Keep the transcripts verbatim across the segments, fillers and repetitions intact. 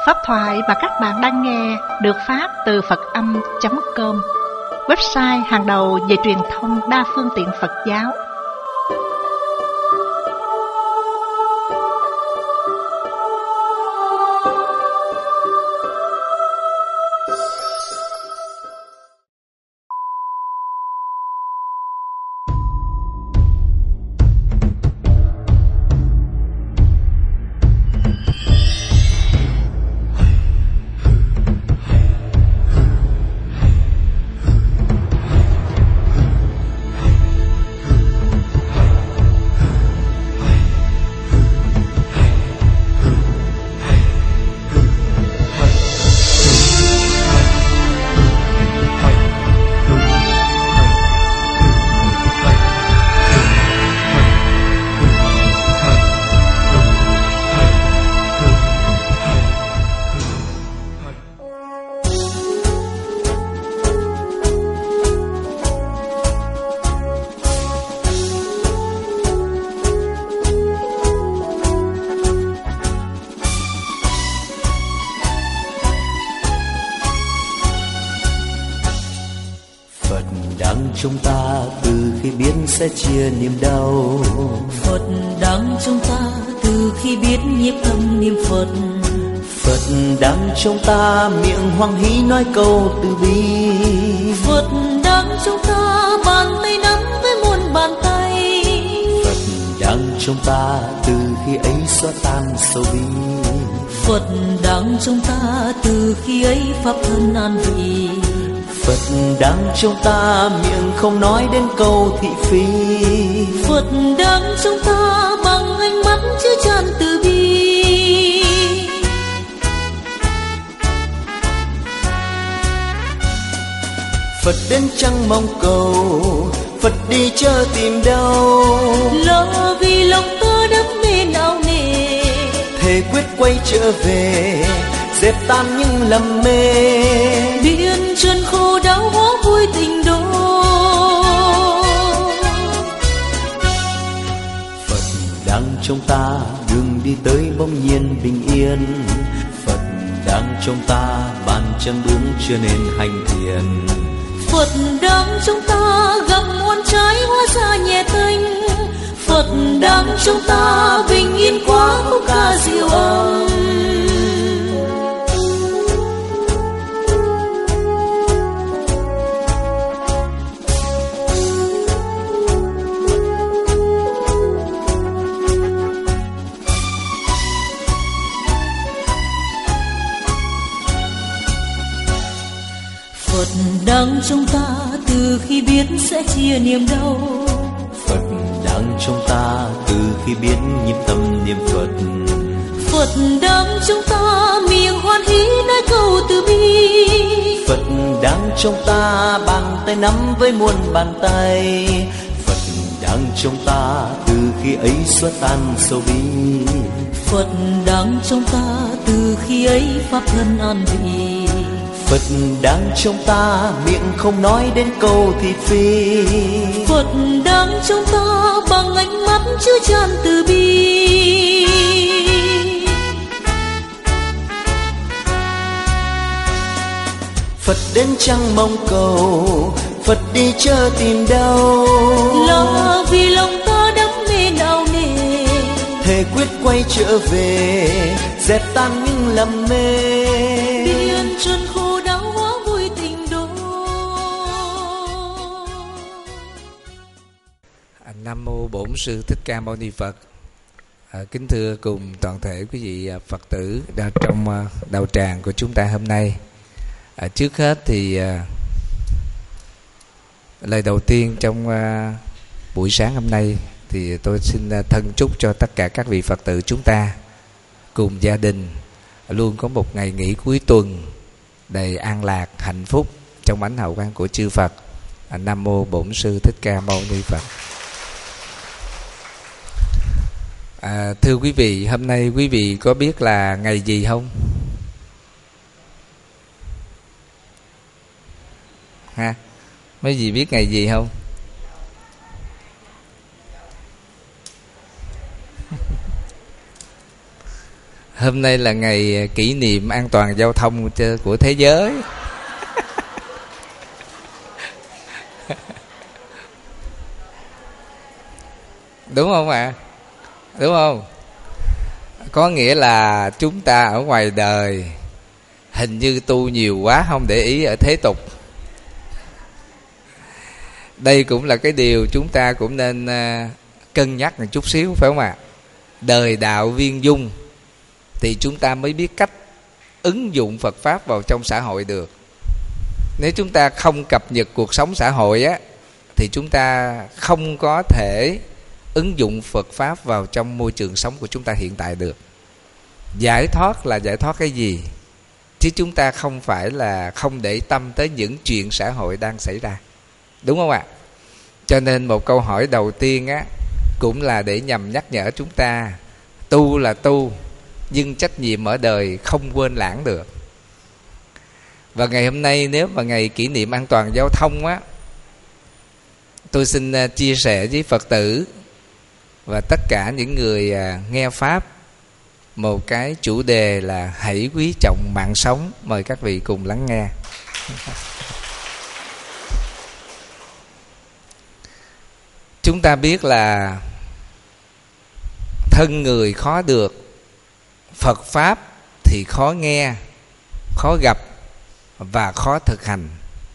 Pháp thoại mà các bạn đang nghe được phát từ Phật Âm chấm com, website hàng đầu về truyền thông đa phương tiện Phật giáo. Chúng ta từ khi biết sẽ chia niềm đau, Phật đang trong ta từ khi biết nhiếp tâm niệm Phật. Phật đang trong ta miệng hoan hỷ nói câu từ bi. Phật đang trong ta bàn tay nắm với muôn bàn tay. Phật đang trong ta từ khi ấy xóa tan sầu bi. Phật đang trong ta từ khi ấy pháp thân an vị. Phật đang trong ta miệng không nói đến câu thị phi. Phật đang trong ta bằng ánh mắt chứa chan từ bi. Phật đến chẳng mong cầu, Phật đi chớ tìm đâu. Lo vì lòng ta đắm mê não nề, thề quyết quay trở về, dẹp tan những lầm mê. biển trần khổ đau hóa vui tình đô. Phật đang trong ta đường đi tới bỗng nhiên bình yên. Phật đang trong ta bàn chân bước chưa nên hành thiền. Phật đang trong ta gặp muôn trái hóa ra nhẹ tênh. Phật đang trong ta bình yên quá khúc ca diệu âm. Phật đang trong ta từ khi biết sẽ chia niềm đau. Phật đang trong ta từ khi biết nhịp tâm niệm Phật. Phật đang trong ta miệng hoan hỷ nói câu từ bi. Phật đang trong ta bàn tay nắm với muôn bàn tay. Phật đang trong ta từ khi ấy xóa tan sầu bi. Phật đang trong ta từ khi ấy pháp thân an vị. Phật đang trong ta miệng không nói đến câu thị phi. Phật đang trong ta bằng ánh mắt chứa chan từ bi. Phật đến chẳng mong cầu, Phật đi chớ tìm đâu. Lo vì lòng ta đắm mê não nề, thề quyết quay trở về, dẹp tan những lầm mê. biển trần khổ đau hóa vui tình đô. Nam mô Bổn Sư Thích Ca Mâu Ni Phật. À, kính thưa cùng toàn thể quý vị Phật tử đang trong đạo tràng của chúng ta hôm nay. À, trước hết thì à, lời đầu tiên trong à, buổi sáng hôm nay thì tôi xin à, thân chúc cho tất cả các vị Phật tử chúng ta cùng gia đình luôn có một ngày nghỉ cuối tuần đầy an lạc, hạnh phúc trong ánh hào quang của chư Phật. À, Nam mô Bổn Sư Thích Ca Mâu Ni Phật. À, thưa quý vị, hôm nay quý vị có biết là ngày gì không? Ha? Mấy vị biết ngày gì không? Hôm nay là ngày kỷ niệm an toàn giao thông của thế giới. Đúng không ạ? À? Đúng không? Có nghĩa là chúng ta ở ngoài đời hình như tu nhiều quá, không để ý ở thế tục. Đây cũng là cái điều chúng ta cũng nên cân nhắc một chút xíu, phải không ạ? À? Đời đạo viên dung thì chúng ta mới biết cách ứng dụng Phật Pháp vào trong xã hội được. Nếu chúng ta không cập nhật cuộc sống xã hội á, thì chúng ta không có thể ứng dụng Phật Pháp vào trong môi trường sống của chúng ta hiện tại được. Giải thoát là giải thoát cái gì? Chứ chúng ta không phải là không để tâm tới những chuyện xã hội đang xảy ra. Đúng không ạ? Cho nên một câu hỏi đầu tiên á, cũng là để nhằm nhắc nhở chúng ta, tu là tu, nhưng trách nhiệm ở đời không quên lãng được. Và ngày hôm nay nếu mà ngày kỷ niệm an toàn giao thông á, tôi xin chia sẻ với Phật tử và tất cả những người nghe Pháp một cái chủ đề là hãy quý trọng mạng sống. Mời các vị cùng lắng nghe. Chúng ta biết là thân người khó được, Phật Pháp thì khó nghe, khó gặp và khó thực hành.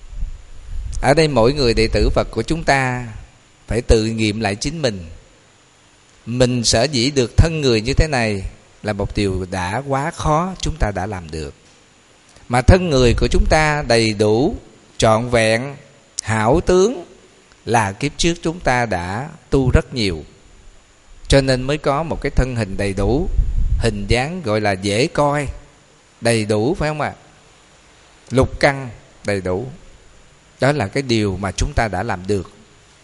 Ở đây mỗi người đệ tử Phật của chúng ta phải tự nghiệm lại chính mình. Mình sở dĩ được thân người như thế này là một điều đã quá khó chúng ta đã làm được. Mà thân người của chúng ta đầy đủ, trọn vẹn, hảo tướng là kiếp trước chúng ta đã tu rất nhiều. Cho nên mới có một cái thân hình đầy đủ, hình dáng gọi là dễ coi, đầy đủ, phải không ạ? Lục căn đầy đủ. Đó là cái điều mà chúng ta đã làm được.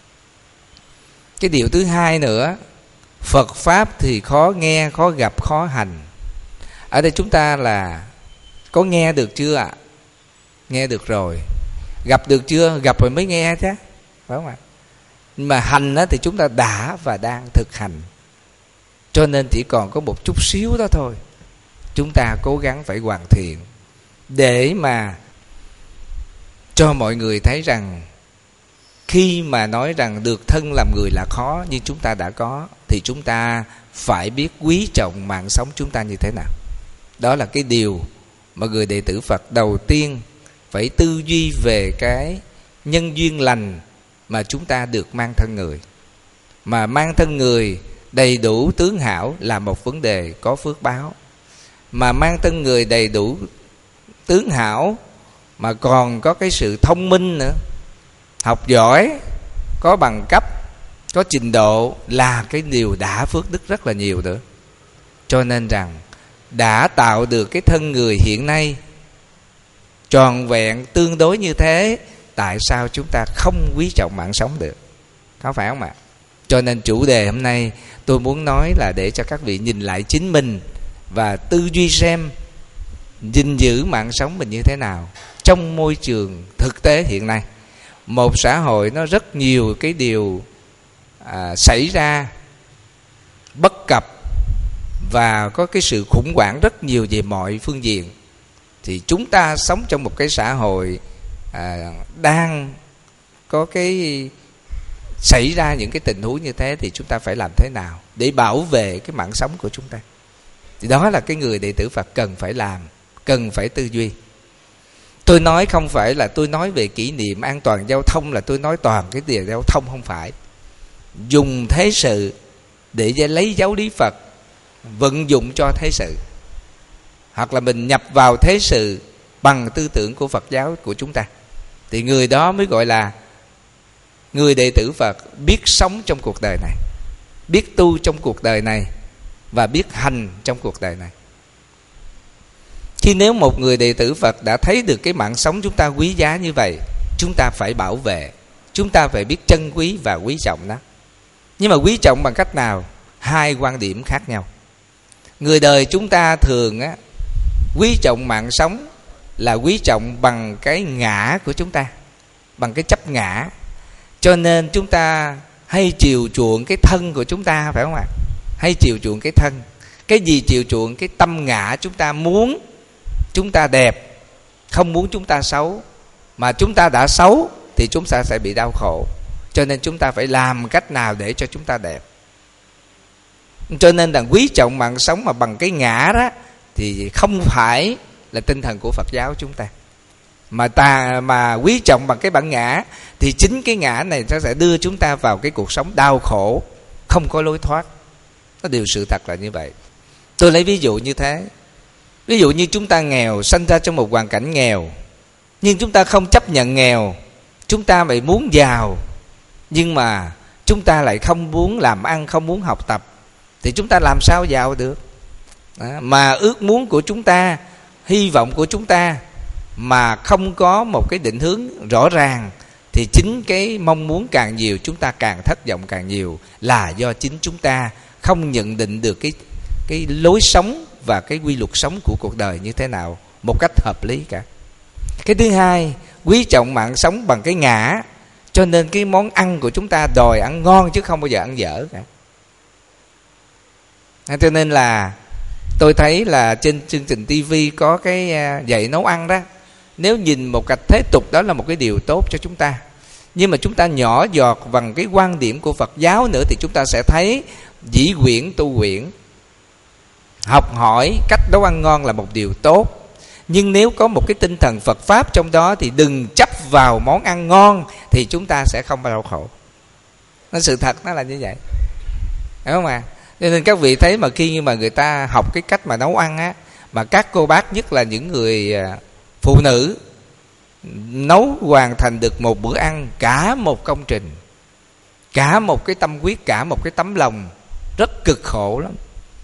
Cái điều thứ hai nữa, Phật Pháp thì khó nghe, khó gặp, khó hành. Ở đây chúng ta là có nghe được chưa ạ? Nghe được rồi. Gặp được chưa? Gặp rồi mới nghe chứ, phải không ạ? Nhưng mà hành thì chúng ta đã và đang thực hành. Cho nên chỉ còn có một chút xíu đó thôi. Chúng ta cố gắng phải hoàn thiện để mà cho mọi người thấy rằng khi mà nói rằng được thân làm người là khó, nhưng chúng ta đã có, thì chúng ta phải biết quý trọng mạng sống chúng ta như thế nào. Đó là cái điều mà người đệ tử Phật đầu tiên phải tư duy về cái nhân duyên lành mà chúng ta được mang thân người. Mà mang thân người đầy đủ tướng hảo là một vấn đề có phước báo. Mà mang thân người đầy đủ tướng hảo mà còn có cái sự thông minh nữa, học giỏi, có bằng cấp, có trình độ là cái điều đã phước đức rất là nhiều nữa. Cho nên rằng đã tạo được cái thân người hiện nay tròn vẹn tương đối như thế, tại sao chúng ta không quý trọng mạng sống được? Có phải không ạ? Cho nên chủ đề hôm nay tôi muốn nói là để cho các vị nhìn lại chính mình và tư duy xem gìn giữ mạng sống mình như thế nào trong môi trường thực tế hiện nay. Một xã hội nó rất nhiều cái điều à, xảy ra bất cập và có cái sự khủng hoảng rất nhiều về mọi phương diện. Thì chúng ta sống trong một cái xã hội à, đang có cái xảy ra những cái tình huống như thế, thì chúng ta phải làm thế nào để bảo vệ cái mạng sống của chúng ta? Thì đó là cái người đệ tử Phật cần phải làm, cần phải tư duy. Tôi nói không phải là tôi nói về kỷ niệm an toàn giao thông là tôi nói toàn cái điều giao thông, không phải. Dùng thế sự để lấy giáo lý Phật vận dụng cho thế sự, hoặc là mình nhập vào thế sự bằng tư tưởng của Phật giáo của chúng ta, thì người đó mới gọi là người đệ tử Phật biết sống trong cuộc đời này, biết tu trong cuộc đời này và biết hành trong cuộc đời này. Khi nếu một người đệ tử Phật đã thấy được cái mạng sống chúng ta quý giá như vậy, chúng ta phải bảo vệ, chúng ta phải biết trân quý và quý trọng nó. Nhưng mà quý trọng bằng cách nào? Hai quan điểm khác nhau. Người đời chúng ta thường á, quý trọng mạng sống là quý trọng bằng cái ngã của chúng ta, bằng cái chấp ngã. Cho nên chúng ta hay chiều chuộng cái thân của chúng ta, phải không ạ? Hay chiều chuộng cái thân. Cái gì chiều chuộng? Cái tâm ngã chúng ta muốn chúng ta đẹp, không muốn chúng ta xấu. Mà chúng ta đã xấu thì chúng ta sẽ bị đau khổ. Cho nên chúng ta phải làm cách nào để cho chúng ta đẹp. Cho nên là quý trọng mạng sống mà bằng cái ngã đó thì không phải là tinh thần của Phật giáo chúng ta. Mà ta mà quý trọng bằng cái bản ngã thì chính cái ngã này nó sẽ đưa chúng ta vào cái cuộc sống đau khổ, không có lối thoát. Nó điều sự thật là như vậy. Tôi lấy ví dụ như thế. Ví dụ như chúng ta nghèo, sanh ra trong một hoàn cảnh nghèo, nhưng chúng ta không chấp nhận nghèo. Chúng ta lại muốn giàu, nhưng mà chúng ta lại không muốn làm ăn, không muốn học tập, thì chúng ta làm sao giàu được? Đó. Mà ước muốn của chúng ta, hy vọng của chúng ta mà không có một cái định hướng rõ ràng, thì chính cái mong muốn càng nhiều, chúng ta càng thất vọng càng nhiều, là do chính chúng ta không nhận định được cái, cái lối sống và cái quy luật sống của cuộc đời như thế nào một cách hợp lý cả. Cái thứ hai, quý trọng mạng sống bằng cái ngã, cho nên cái món ăn của chúng ta đòi ăn ngon chứ không bao giờ ăn dở cả. Cho nên là tôi thấy là trên chương trình tivi có cái dạy nấu ăn đó. Nếu nhìn một cách thế tục đó là một cái điều tốt cho chúng ta. Nhưng mà chúng ta nhỏ giọt bằng cái quan điểm của Phật giáo nữa thì chúng ta sẽ thấy dĩ quyển tu quyển. Học hỏi cách nấu ăn ngon là một điều tốt, nhưng nếu có một cái tinh thần Phật Pháp trong đó thì đừng chấp vào món ăn ngon, thì chúng ta sẽ không đau khổ. Nó sự thật nó là như vậy, đúng không ạ? Cho nên các vị thấy mà khi mà người ta học cái cách mà nấu ăn á, mà các cô bác, nhất là những người phụ nữ, nấu hoàn thành được một bữa ăn, cả một công trình, cả một cái tâm huyết, cả một cái tấm lòng, rất cực khổ lắm.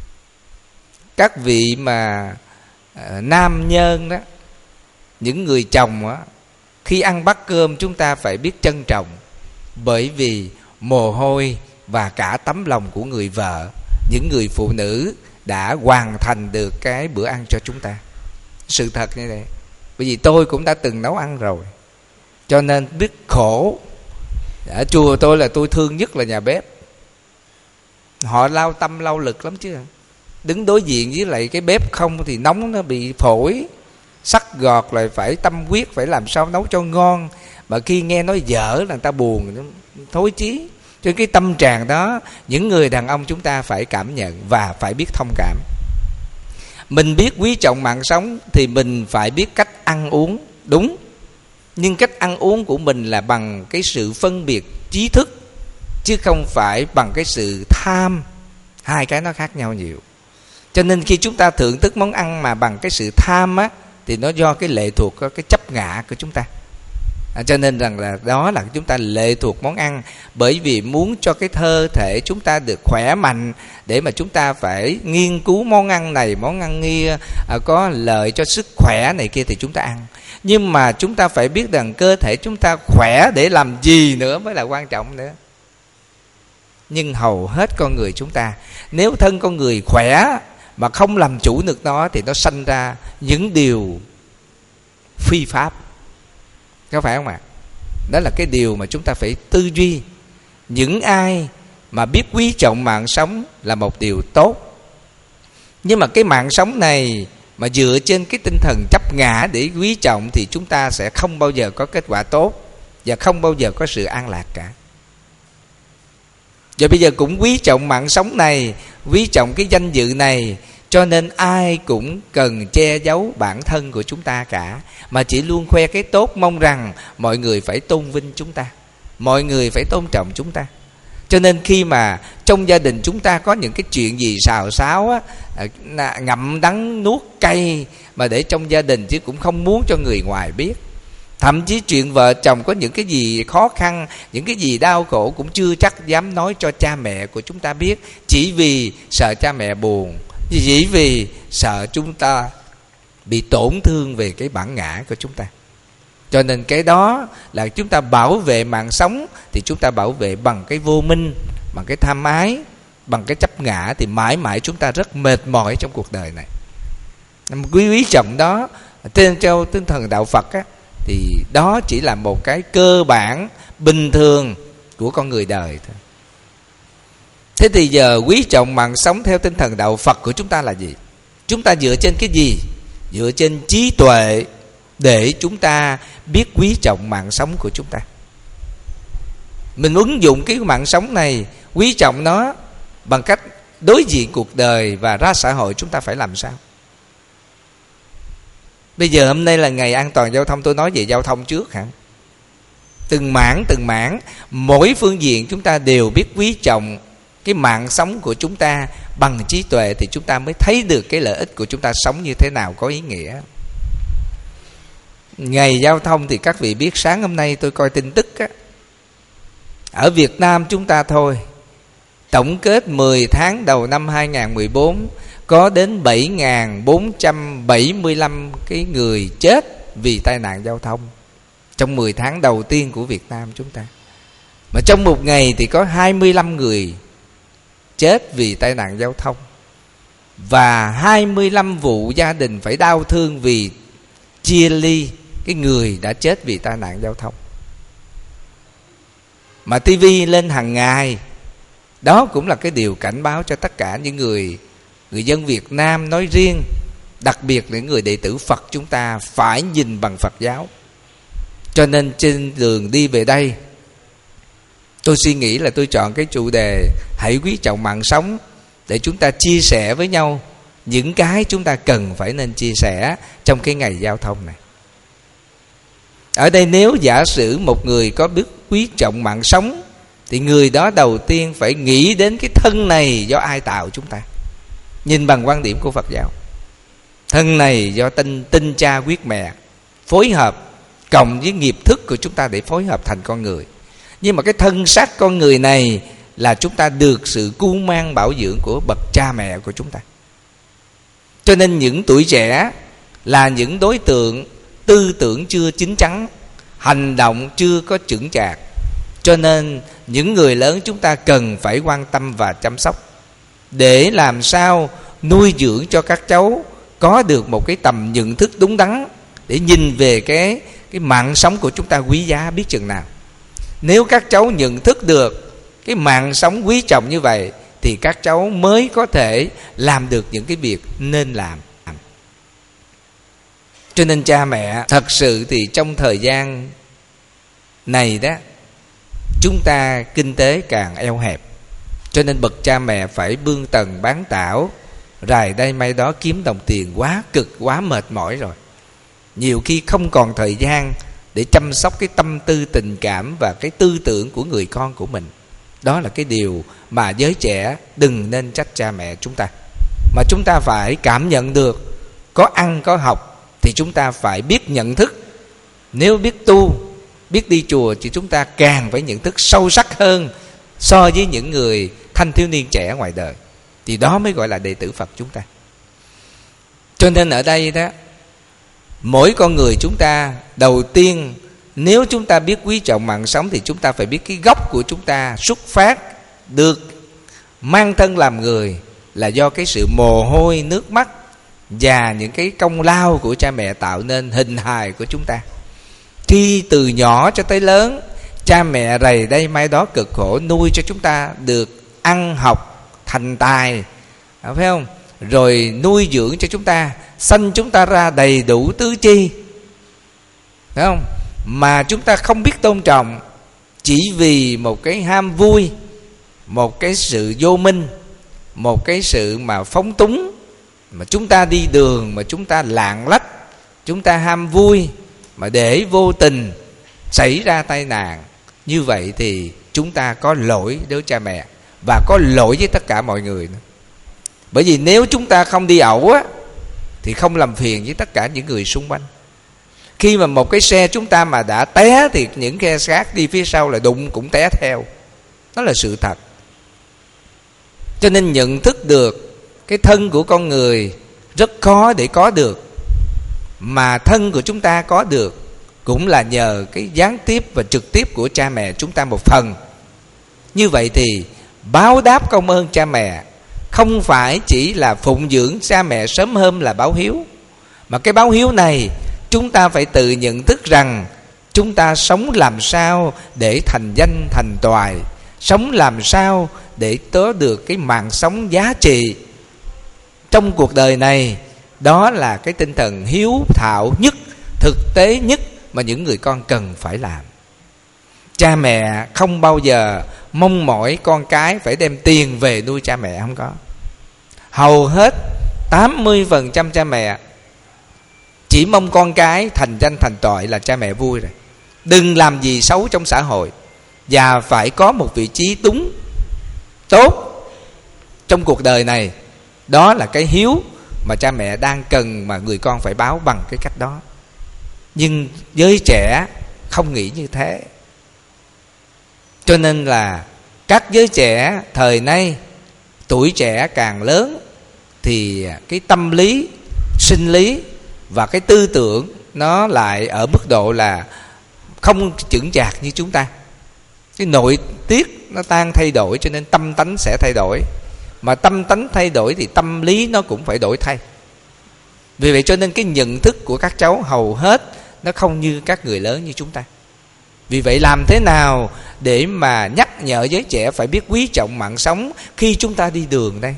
Các vị mà uh, nam nhân đó, những người chồng á, khi ăn bát cơm chúng ta phải biết trân trọng, bởi vì mồ hôi và cả tấm lòng của người vợ, những người phụ nữ đã hoàn thành được cái bữa ăn cho chúng ta. Sự thật như vậy. Bởi vì tôi cũng đã từng nấu ăn rồi, cho nên biết khổ. Ở chùa tôi là tôi thương nhất là nhà bếp. Họ lao tâm lao lực lắm chứ. Đứng đối diện với lại cái bếp không thì nóng, nó bị phổi, sắc gọt, lại phải tâm huyết, phải làm sao nấu cho ngon. Mà khi nghe nói dở là người ta buồn, thối chí. Cho cái tâm trạng đó, những người đàn ông chúng ta phải cảm nhận và phải biết thông cảm. Mình biết quý trọng mạng sống thì mình phải biết cách ăn uống đúng. Nhưng cách ăn uống của mình là bằng cái sự phân biệt trí thức, chứ không phải bằng cái sự tham. Hai cái nó khác nhau nhiều. Cho nên khi chúng ta thưởng thức món ăn mà bằng cái sự tham á, thì nó do cái lệ thuộc, cái chấp ngã của chúng ta. À, cho nên rằng là đó là chúng ta lệ thuộc món ăn, bởi vì muốn cho cái cơ thể chúng ta được khỏe mạnh, để mà chúng ta phải nghiên cứu món ăn này, món ăn kia, à, có lợi cho sức khỏe này kia thì chúng ta ăn. Nhưng mà chúng ta phải biết rằng cơ thể chúng ta khỏe để làm gì nữa mới là quan trọng nữa. Nhưng hầu hết con người chúng ta, nếu thân con người khỏe mà không làm chủ được nó, thì nó sanh ra những điều phi pháp. Có phải không ạ? Đó là cái điều mà chúng ta phải tư duy. Những ai mà biết quý trọng mạng sống là một điều tốt. Nhưng mà cái mạng sống này mà dựa trên cái tinh thần chấp ngã để quý trọng, thì chúng ta sẽ không bao giờ có kết quả tốt, và không bao giờ có sự an lạc cả. Và bây giờ cũng quý trọng mạng sống này, quý trọng cái danh dự này, cho nên ai cũng cần che giấu bản thân của chúng ta cả, mà chỉ luôn khoe cái tốt, mong rằng mọi người phải tôn vinh chúng ta, mọi người phải tôn trọng chúng ta. Cho nên khi mà trong gia đình chúng ta có những cái chuyện gì xào xáo á, ngậm đắng nuốt cay, mà để trong gia đình chứ cũng không muốn cho người ngoài biết. Thậm chí chuyện vợ chồng có những cái gì khó khăn, những cái gì đau khổ cũng chưa chắc dám nói cho cha mẹ của chúng ta biết, chỉ vì sợ cha mẹ buồn, chỉ vì sợ chúng ta bị tổn thương về cái bản ngã của chúng ta. Cho nên cái đó là chúng ta bảo vệ mạng sống, thì chúng ta bảo vệ bằng cái vô minh, bằng cái tham ái, bằng cái chấp ngã, thì mãi mãi chúng ta rất mệt mỏi trong cuộc đời này. Quý quý trọng đó, trên theo tinh thần đạo Phật á, thì đó chỉ là một cái cơ bản bình thường của con người đời thôi. Thế thì giờ quý trọng mạng sống theo tinh thần đạo Phật của chúng ta là gì? Chúng ta dựa trên cái gì? Dựa trên trí tuệ để chúng ta biết quý trọng mạng sống của chúng ta. Mình ứng dụng cái mạng sống này, quý trọng nó bằng cách đối diện cuộc đời và ra xã hội chúng ta phải làm sao? Bây giờ hôm nay là ngày an toàn giao thông, tôi nói về giao thông trước hả? Từng mảng từng mảng, mỗi phương diện chúng ta đều biết quý trọng cái mạng sống của chúng ta. Bằng trí tuệ thì chúng ta mới thấy được cái lợi ích của chúng ta sống như thế nào có ý nghĩa. Ngày giao thông thì các vị biết, sáng hôm nay tôi coi tin tức á, ở Việt Nam chúng ta thôi, tổng kết mười tháng đầu năm hai không một bốn có đến bảy nghìn bốn trăm bảy mươi lăm cái người chết vì tai nạn giao thông trong mười tháng đầu tiên của Việt Nam chúng ta. Mà trong một ngày thì có hai mươi lăm người chết vì tai nạn giao thông, và hai mươi lăm vụ gia đình phải đau thương vì chia ly cái người đã chết vì tai nạn giao thông. Mà ti vi lên hàng ngày. Đó cũng là cái điều cảnh báo cho tất cả những người Người dân Việt Nam nói riêng, đặc biệt là những người đệ tử Phật chúng ta phải nhìn bằng Phật giáo. Cho nên trên đường đi về đây, tôi suy nghĩ là tôi chọn cái chủ đề hãy quý trọng mạng sống, để chúng ta chia sẻ với nhau những cái chúng ta cần phải nên chia sẻ trong cái ngày giao thông này. Ở đây nếu giả sử một người có biết quý trọng mạng sống, thì người đó đầu tiên phải nghĩ đến cái thân này do ai tạo chúng ta. Nhìn bằng quan điểm của Phật giáo, thân này do tinh, tinh cha quyết mẹ phối hợp cộng với nghiệp thức của chúng ta để phối hợp thành con người. Nhưng mà cái thân xác con người này là chúng ta được sự cưu mang bảo dưỡng của bậc cha mẹ của chúng ta. Cho nên những tuổi trẻ là những đối tượng tư tưởng chưa chín chắn, hành động chưa có chững chạc. Cho nên những người lớn chúng ta cần phải quan tâm và chăm sóc, để làm sao nuôi dưỡng cho các cháu có được một cái tầm nhận thức đúng đắn, để nhìn về cái, cái mạng sống của chúng ta quý giá biết chừng nào. Nếu các cháu nhận thức được cái mạng sống quý trọng như vậy, thì các cháu mới có thể làm được những cái việc nên làm. Cho nên cha mẹ thật sự thì trong thời gian này đó, chúng ta kinh tế càng eo hẹp. Cho nên bậc cha mẹ phải bươn tần bán tảo, rài đây may đó kiếm đồng tiền, quá cực, quá mệt mỏi rồi. Nhiều khi không còn thời gian để chăm sóc cái tâm tư tình cảm và cái tư tưởng của người con của mình. Đó là cái điều mà giới trẻ đừng nên trách cha mẹ chúng ta, mà chúng ta phải cảm nhận được. Có ăn có học thì chúng ta phải biết nhận thức. Nếu biết tu, biết đi chùa thì chúng ta càng phải nhận thức sâu sắc hơn so với những người thanh thiếu niên trẻ ngoài đời. Thì đó mới gọi là đệ tử Phật chúng ta. Cho nên ở đây đó, mỗi con người chúng ta đầu tiên, nếu chúng ta biết quý trọng mạng sống, thì chúng ta phải biết cái gốc của chúng ta xuất phát được mang thân làm người là do cái sự mồ hôi, nước mắt và những cái công lao của cha mẹ tạo nên hình hài của chúng ta. Khi từ nhỏ cho tới lớn, cha mẹ rầy đây mai đó cực khổ nuôi cho chúng ta được ăn học thành tài, phải không? Rồi nuôi dưỡng cho chúng ta, sanh chúng ta ra đầy đủ tứ chi, phải không? Mà chúng ta không biết tôn trọng, chỉ vì một cái ham vui, một cái sự vô minh, một cái sự mà phóng túng, mà chúng ta đi đường mà chúng ta lạng lách, chúng ta ham vui mà để vô tình xảy ra tai nạn. Như vậy thì chúng ta có lỗi đối với cha mẹ và có lỗi với tất cả mọi người nữa. Bởi vì nếu chúng ta không đi ẩu á, thì không làm phiền với tất cả những người xung quanh. Khi mà một cái xe chúng ta mà đã té, thì những xe khác đi phía sau là đụng cũng té theo. Đó là sự thật. Cho nên nhận thức được cái thân của con người rất khó để có được, mà thân của chúng ta có được cũng là nhờ cái gián tiếp và trực tiếp của cha mẹ chúng ta một phần. Như vậy thì báo đáp công ơn cha mẹ không phải chỉ là phụng dưỡng cha mẹ sớm hôm là báo hiếu, mà cái báo hiếu này chúng ta phải tự nhận thức rằng chúng ta sống làm sao để thành danh thành toại, sống làm sao để có được cái mạng sống giá trị trong cuộc đời này. Đó là cái tinh thần hiếu thảo nhất, thực tế nhất mà những người con cần phải làm. Cha mẹ không bao giờ mong mỏi con cái phải đem tiền về nuôi cha mẹ, không có. Hầu hết tám mươi phần trăm cha mẹ chỉ mong con cái thành danh thành toại là cha mẹ vui rồi. Đừng làm gì xấu trong xã hội, và phải có một vị trí đúng, tốt trong cuộc đời này. Đó là cái hiếu mà cha mẹ đang cần, mà người con phải báo bằng cái cách đó. Nhưng giới trẻ không nghĩ như thế. Cho nên là các giới trẻ thời nay, tuổi trẻ càng lớn thì cái tâm lý, sinh lý và cái tư tưởng nó lại ở mức độ là không chững chạc như chúng ta. Cái nội tiết nó đang thay đổi, cho nên tâm tánh sẽ thay đổi. Mà tâm tánh thay đổi thì tâm lý nó cũng phải đổi thay. Vì vậy cho nên cái nhận thức của các cháu hầu hết nó không như các người lớn như chúng ta. Vì vậy làm thế nào để mà nhắc nhở giới trẻ phải biết quý trọng mạng sống khi chúng ta đi đường đây?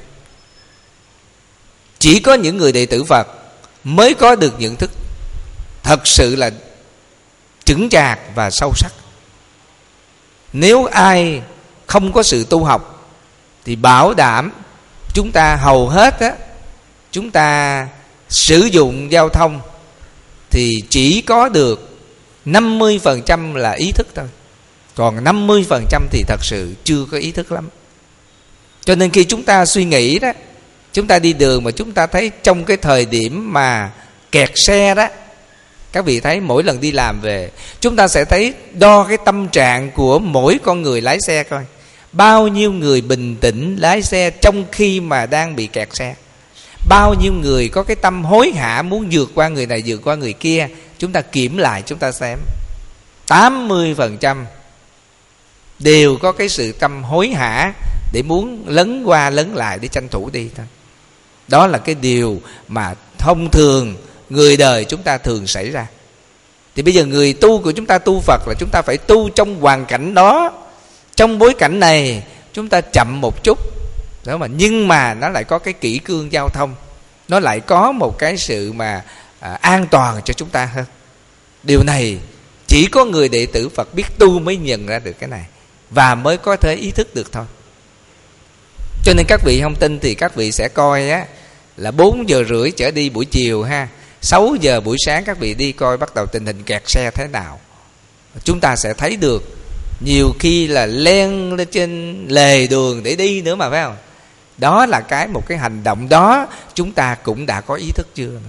Chỉ có những người đệ tử Phật mới có được nhận thức thật sự là chững chạc và sâu sắc. Nếu ai không có sự tu học thì bảo đảm chúng ta hầu hết á, chúng ta sử dụng giao thông thì chỉ có được năm mươi phần trăm là ý thức thôi. Còn năm mươi phần trăm thì thật sự chưa có ý thức lắm. Cho nên khi chúng ta suy nghĩ đó, chúng ta đi đường mà chúng ta thấy trong cái thời điểm mà kẹt xe đó, các vị thấy mỗi lần đi làm về, chúng ta sẽ thấy đo cái tâm trạng của mỗi con người lái xe coi. Bao nhiêu người bình tĩnh lái xe trong khi mà đang bị kẹt xe? Bao nhiêu người có cái tâm hối hả muốn vượt qua người này vượt qua người kia? Chúng ta kiểm lại chúng ta xem, tám mươi phần trăm đều có cái sự tâm hối hả để muốn lấn qua lấn lại để tranh thủ đi thôi. Đó là cái điều mà thông thường người đời chúng ta thường xảy ra. Thì bây giờ người tu của chúng ta tu Phật là chúng ta phải tu trong hoàn cảnh đó. Trong bối cảnh này chúng ta chậm một chút đó mà, nhưng mà nó lại có cái kỷ cương giao thông, nó lại có một cái sự mà à, an toàn cho chúng ta hơn. Điều này chỉ có người đệ tử Phật biết tu mới nhận ra được cái này, và mới có thể ý thức được thôi. Cho nên các vị không tin thì các vị sẽ coi á, là bốn giờ rưỡi trở đi buổi chiều ha, sáu giờ buổi sáng các vị đi coi bắt đầu tình hình kẹt xe thế nào. Chúng ta sẽ thấy được nhiều khi là len lên trên lề đường để đi nữa mà, phải không? Đó là cái một cái hành động đó chúng ta cũng đã có ý thức chưa?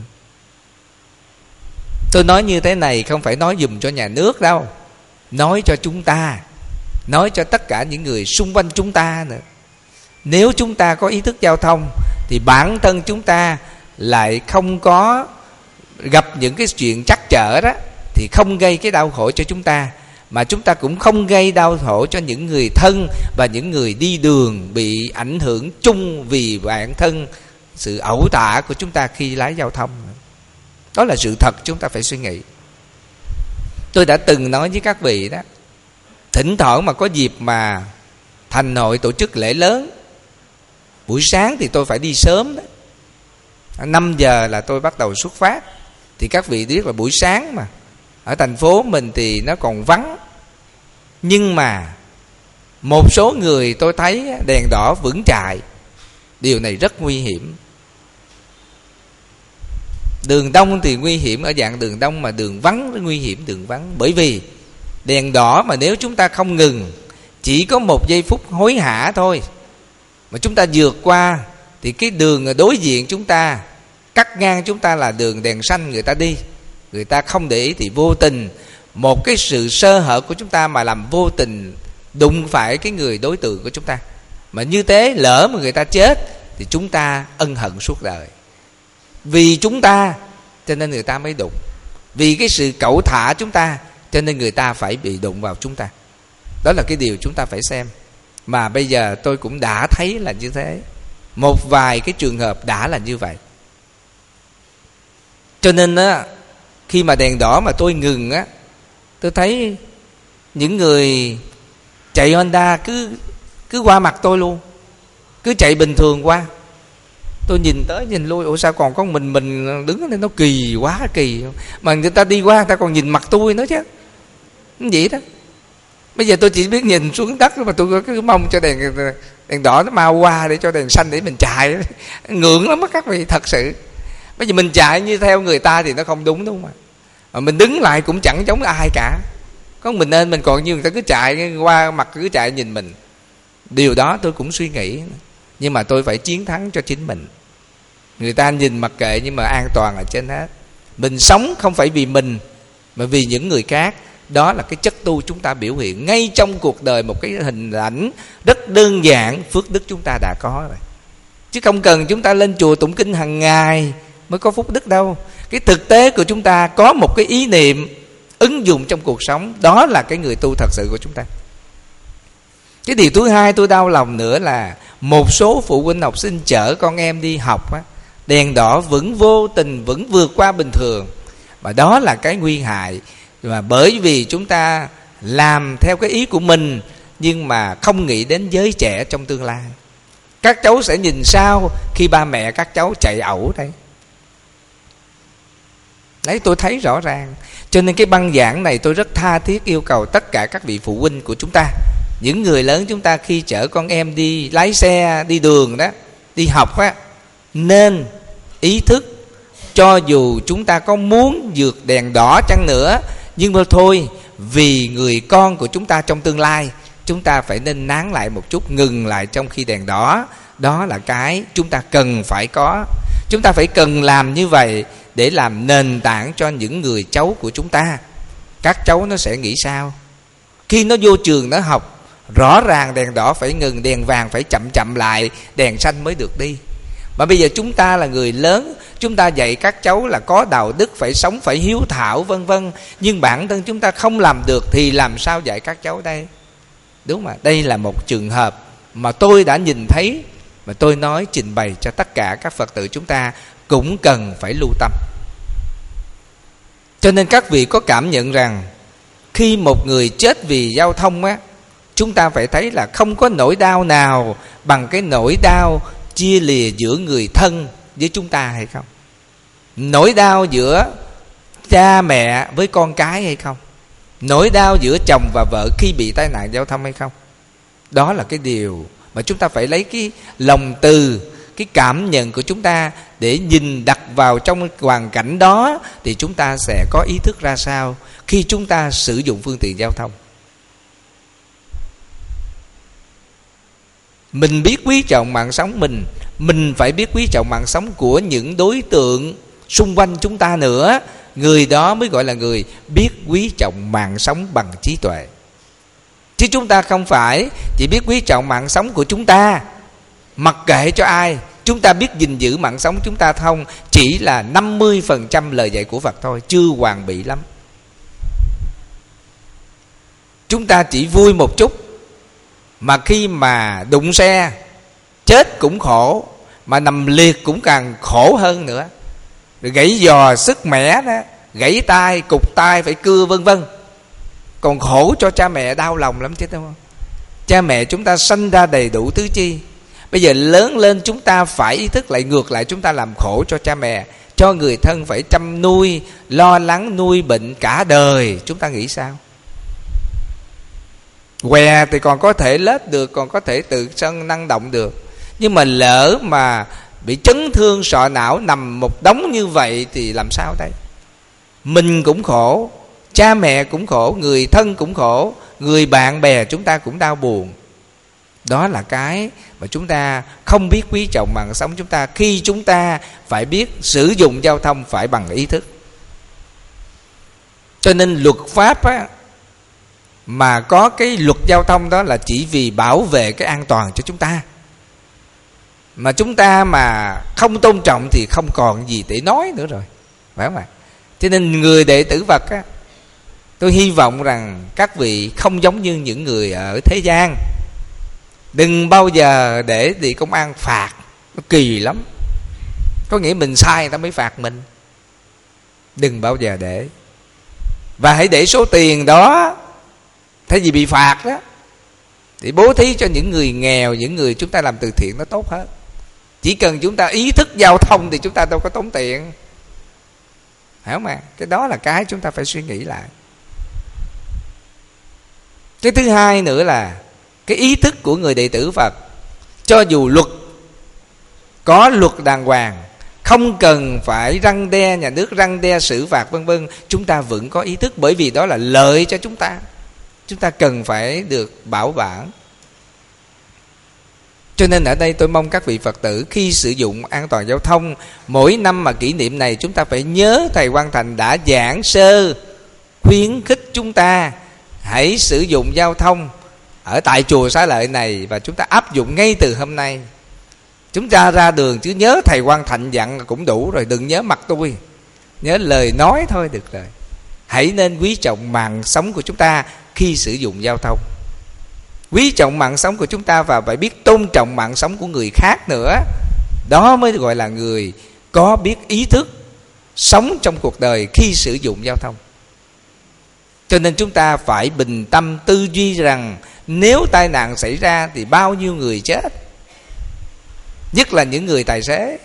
Tôi nói như thế này không phải nói dùm cho nhà nước đâu, nói cho chúng ta, nói cho tất cả những người xung quanh chúng ta nữa. Nếu chúng ta có ý thức giao thông thì bản thân chúng ta lại không có gặp những cái chuyện trắc trở đó, thì không gây cái đau khổ cho chúng ta, mà chúng ta cũng không gây đau khổ cho những người thân và những người đi đường bị ảnh hưởng chung vì bản thân sự ẩu tả của chúng ta khi lái giao thông. Đó là sự thật chúng ta phải suy nghĩ. Tôi đã từng nói với các vị đó, thỉnh thoảng mà có dịp mà thành hội tổ chức lễ lớn, buổi sáng thì tôi phải đi sớm đó, năm giờ là tôi bắt đầu xuất phát. Thì các vị biết là buổi sáng mà ở thành phố mình thì nó còn vắng, nhưng mà một số người tôi thấy đèn đỏ vững chạy. Điều này rất nguy hiểm. Đường đông thì nguy hiểm ở dạng đường đông, mà đường vắng nó nguy hiểm đường vắng. Bởi vì đèn đỏ mà nếu chúng ta không ngừng, chỉ có một giây phút hối hả thôi mà chúng ta vượt qua, thì cái đường đối diện chúng ta, cắt ngang chúng ta là đường đèn xanh người ta đi, người ta không để ý thì vô tình một cái sự sơ hở của chúng ta mà làm vô tình đụng phải cái người đối tượng của chúng ta. Mà như thế lỡ mà người ta chết thì chúng ta ân hận suốt đời. Vì chúng ta cho nên người ta mới đụng, vì cái sự cẩu thả chúng ta cho nên người ta phải bị đụng vào chúng ta. Đó là cái điều chúng ta phải xem. Mà bây giờ tôi cũng đã thấy là như thế, một vài cái trường hợp đã là như vậy. Cho nên á, khi mà đèn đỏ mà tôi ngừng á, tôi thấy những người chạy Honda cứ cứ qua mặt tôi luôn, cứ chạy bình thường qua. Tôi nhìn tới nhìn lui, ủa sao còn có mình mình đứng đây, nó kỳ quá kỳ. Mà người ta đi qua người ta còn nhìn mặt tôi nữa chứ. Vậy đó. Bây giờ tôi chỉ biết nhìn xuống đất mà tôi cứ mong cho đèn đèn đỏ nó mau qua để cho đèn xanh để mình chạy. Ngượng lắm á các vị, thật sự. Bây giờ mình chạy như theo người ta thì nó không đúng, đúng không ạ? Mà mình đứng lại cũng chẳng giống ai cả. Có mình nên mình còn như người ta cứ chạy qua mặt, cứ chạy nhìn mình. Điều đó tôi cũng suy nghĩ. Nhưng mà tôi phải chiến thắng cho chính mình. Người ta nhìn mặc kệ, nhưng mà an toàn ở trên hết. Mình sống không phải vì mình, mà vì những người khác. Đó là cái chất tu chúng ta biểu hiện ngay trong cuộc đời, một cái hình ảnh rất đơn giản. Phước đức chúng ta đã có rồi, chứ không cần chúng ta lên chùa tụng kinh hàng ngày mới có phúc đức đâu. Cái thực tế của chúng ta có một cái ý niệm ứng dụng trong cuộc sống, đó là cái người tu thật sự của chúng ta. Cái điều thứ hai tôi đau lòng nữa là một số phụ huynh học sinh chở con em đi học á, đèn đỏ vẫn vô tình vẫn vượt qua bình thường. Và đó là cái nguy hại. Mà bởi vì chúng ta làm theo cái ý của mình, nhưng mà không nghĩ đến giới trẻ trong tương lai. Các cháu sẽ nhìn sao khi ba mẹ các cháu chạy ẩu đây? Đấy, tôi thấy rõ ràng. Cho nên cái băng giảng này tôi rất tha thiết yêu cầu tất cả các vị phụ huynh của chúng ta, những người lớn chúng ta khi chở con em đi lái xe, đi đường đó, đi học á, nên ý thức. Cho dù chúng ta có muốn vượt đèn đỏ chăng nữa, nhưng mà thôi, vì người con của chúng ta trong tương lai, chúng ta phải nên nán lại một chút, ngừng lại trong khi đèn đỏ. Đó là cái chúng ta cần phải có. Chúng ta phải cần làm như vậy để làm nền tảng cho những người cháu của chúng ta. Các cháu nó sẽ nghĩ sao? Khi nó vô trường nó học, rõ ràng đèn đỏ phải ngừng, đèn vàng phải chậm chậm lại, đèn xanh mới được đi. Mà bây giờ chúng ta là người lớn, chúng ta dạy các cháu là có đạo đức, phải sống, phải hiếu thảo vân vân. Nhưng bản thân chúng ta không làm được thì làm sao dạy các cháu đây? Đúng mà, đây là một trường hợp mà tôi đã nhìn thấy, mà tôi nói trình bày cho tất cả các Phật tử chúng ta cũng cần phải lưu tâm. Cho nên các vị có cảm nhận rằng khi một người chết vì giao thông á, chúng ta phải thấy là không có nỗi đau nào bằng cái nỗi đau chia lìa giữa người thân với chúng ta hay không? Nỗi đau giữa cha mẹ với con cái hay không? Nỗi đau giữa chồng và vợ khi bị tai nạn giao thông hay không? Đó là cái điều mà chúng ta phải lấy cái lòng từ, cái cảm nhận của chúng ta để nhìn đặt vào trong hoàn cảnh đó, thì chúng ta sẽ có ý thức ra sao khi chúng ta sử dụng phương tiện giao thông. Mình biết quý trọng mạng sống mình, mình phải biết quý trọng mạng sống của những đối tượng xung quanh chúng ta nữa. Người đó mới gọi là người biết quý trọng mạng sống bằng trí tuệ. Chứ chúng ta không phải chỉ biết quý trọng mạng sống của chúng ta, mặc kệ cho ai, chúng ta biết gìn giữ mạng sống chúng ta không, chỉ là năm mươi phần trăm lời dạy của Phật thôi, chưa hoàn bị lắm. Chúng ta chỉ vui một chút, mà khi mà đụng xe chết cũng khổ, mà nằm liệt cũng càng khổ hơn nữa. Rồi gãy giò sức mẻ đó, gãy tay, cụt tay phải cưa vân vân. Còn khổ cho cha mẹ đau lòng lắm chứ đúng không? Cha mẹ chúng ta sanh ra đầy đủ tứ chi. Bây giờ lớn lên chúng ta phải ý thức lại, ngược lại chúng ta làm khổ cho cha mẹ, cho người thân phải chăm nuôi, lo lắng nuôi bệnh cả đời. Chúng ta nghĩ sao? Què thì còn có thể lết được, còn có thể tự sân năng động được. Nhưng mà lỡ mà bị chấn thương sọ não nằm một đống như vậy thì làm sao đây? Mình cũng khổ, cha mẹ cũng khổ, người thân cũng khổ, người bạn bè chúng ta cũng đau buồn. Đó là cái mà chúng ta không biết quý trọng mạng sống chúng ta, khi chúng ta phải biết sử dụng giao thông phải bằng ý thức. Cho nên luật pháp á, mà có cái luật giao thông đó là chỉ vì bảo vệ cái an toàn cho chúng ta. Mà chúng ta mà không tôn trọng thì không còn gì để nói nữa rồi, phải không ạ? Cho nên người đệ tử Phật á, tôi hy vọng rằng các vị không giống như những người ở thế gian. Đừng bao giờ để bị công an phạt, nó kỳ lắm. Có nghĩa mình sai người ta mới phạt mình. Đừng bao giờ để. Và hãy để số tiền đó, thay vì bị phạt đó, để bố thí cho những người nghèo, những người chúng ta làm từ thiện nó tốt hơn. Chỉ cần chúng ta ý thức giao thông thì chúng ta đâu có tốn tiền, phải không ạ? Cái đó là cái chúng ta phải suy nghĩ lại. Cái thứ hai nữa là cái ý thức của người đệ tử Phật. Cho dù luật có luật đàng hoàng, không cần phải răn đe nhà nước, răn đe xử phạt vân vân, chúng ta vẫn có ý thức, bởi vì đó là lợi cho chúng ta. Chúng ta cần phải được bảo quản. Cho nên ở đây tôi mong các vị Phật tử khi sử dụng an toàn giao thông, mỗi năm mà kỷ niệm này chúng ta phải nhớ thầy Quang Thành đã giảng sơ khuyến khích chúng ta hãy sử dụng giao thông ở tại chùa Xá Lợi này, và chúng ta áp dụng ngay từ hôm nay. Chúng ta ra đường chứ nhớ thầy Quang Thành dặn cũng đủ rồi, đừng nhớ mặt tôi, nhớ lời nói thôi được rồi. Hãy nên quý trọng mạng sống của chúng ta khi sử dụng giao thông. Quý trọng mạng sống của chúng ta và phải biết tôn trọng mạng sống của người khác nữa. Đó mới gọi là người có biết ý thức sống trong cuộc đời khi sử dụng giao thông. Cho nên chúng ta phải bình tâm tư duy rằng nếu tai nạn xảy ra thì bao nhiêu người chết, nhất là những người tài xế.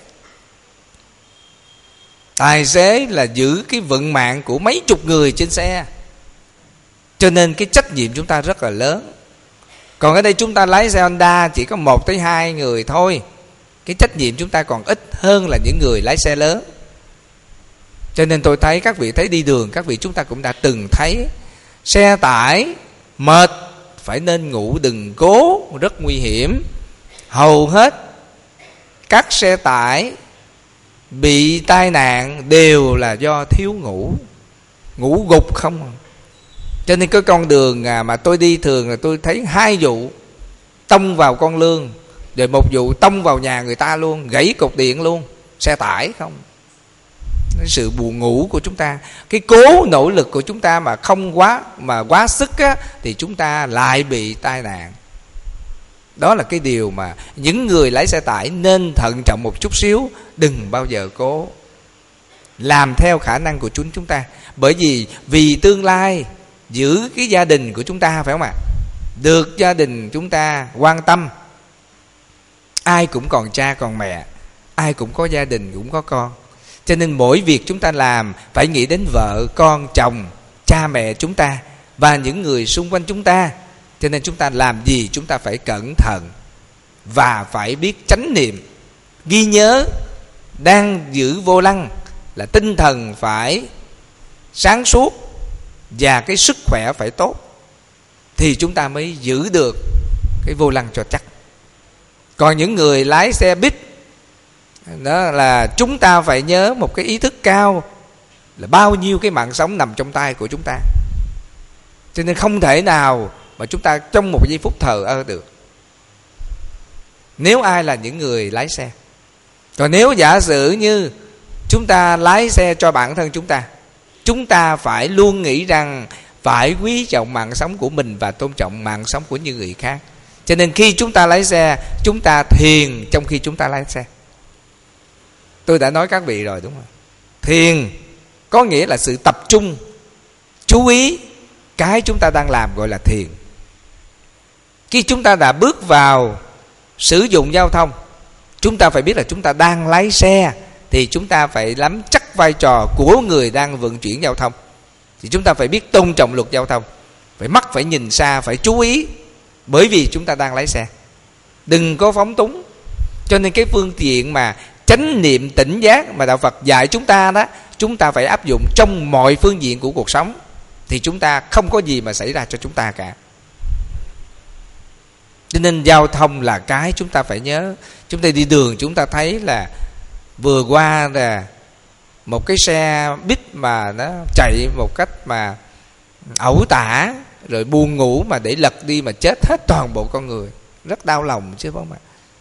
Tài xế là giữ cái vận mạng của mấy chục người trên xe, cho nên cái trách nhiệm chúng ta rất là lớn. Còn ở đây chúng ta lái xe Honda chỉ có một tới hai người thôi, cái trách nhiệm chúng ta còn ít hơn là những người lái xe lớn. Cho nên tôi thấy các vị thấy đi đường, các vị chúng ta cũng đã từng thấy xe tải mệt phải nên ngủ đừng cố, rất nguy hiểm. Hầu hết các xe tải bị tai nạn đều là do thiếu ngủ, ngủ gục không. Cho nên cái con đường mà tôi đi thường là tôi thấy hai vụ tông vào con lương, rồi một vụ tông vào nhà người ta luôn, gãy cột điện luôn, xe tải không. Sự buồn ngủ của chúng ta, cái cố nỗ lực của chúng ta mà không quá mà quá sức á, thì chúng ta lại bị tai nạn. Đó là cái điều mà những người lái xe tải nên thận trọng một chút xíu, đừng bao giờ cố làm theo khả năng của chúng chúng ta. Bởi vì vì tương lai giữ cái gia đình của chúng ta, phải không ạ? Được gia đình chúng ta quan tâm. Ai cũng còn cha còn mẹ, ai cũng có gia đình, cũng có con. Cho nên mỗi việc chúng ta làm phải nghĩ đến vợ, con, chồng, cha mẹ chúng ta và những người xung quanh chúng ta. Cho nên chúng ta làm gì chúng ta phải cẩn thận và phải biết chánh niệm, ghi nhớ đang giữ vô lăng là tinh thần phải sáng suốt và cái sức khỏe phải tốt, thì chúng ta mới giữ được cái vô lăng cho chắc. Còn những người lái xe buýt đó là chúng ta phải nhớ một cái ý thức cao là bao nhiêu cái mạng sống nằm trong tay của chúng ta. Cho nên không thể nào mà chúng ta trong một giây phút thờ ơ được, nếu ai là những người lái xe. Còn nếu giả sử như chúng ta lái xe cho bản thân chúng ta, chúng ta phải luôn nghĩ rằng phải quý trọng mạng sống của mình và tôn trọng mạng sống của những người khác. Cho nên khi chúng ta lái xe, chúng ta thiền trong khi chúng ta lái xe. Tôi đã nói các vị rồi đúng không? Thiền có nghĩa là sự tập trung, chú ý cái chúng ta đang làm, gọi là thiền. Khi chúng ta đã bước vào sử dụng giao thông, chúng ta phải biết là chúng ta đang lái xe, thì chúng ta phải nắm chắc vai trò của người đang vận chuyển giao thông. Thì chúng ta phải biết tôn trọng luật giao thông, phải mắt phải nhìn xa, phải chú ý, bởi vì chúng ta đang lái xe, đừng có phóng túng. Cho nên cái phương tiện mà chánh niệm tỉnh giác mà đạo Phật dạy chúng ta đó, chúng ta phải áp dụng trong mọi phương diện của cuộc sống, thì chúng ta không có gì mà xảy ra cho chúng ta cả. Cho nên giao thông là cái chúng ta phải nhớ. Chúng ta đi đường chúng ta thấy là vừa qua là một cái xe buýt mà nó chạy một cách mà ẩu tả, rồi buồn ngủ mà để lật đi mà chết hết toàn bộ con người, rất đau lòng chứ không ạ?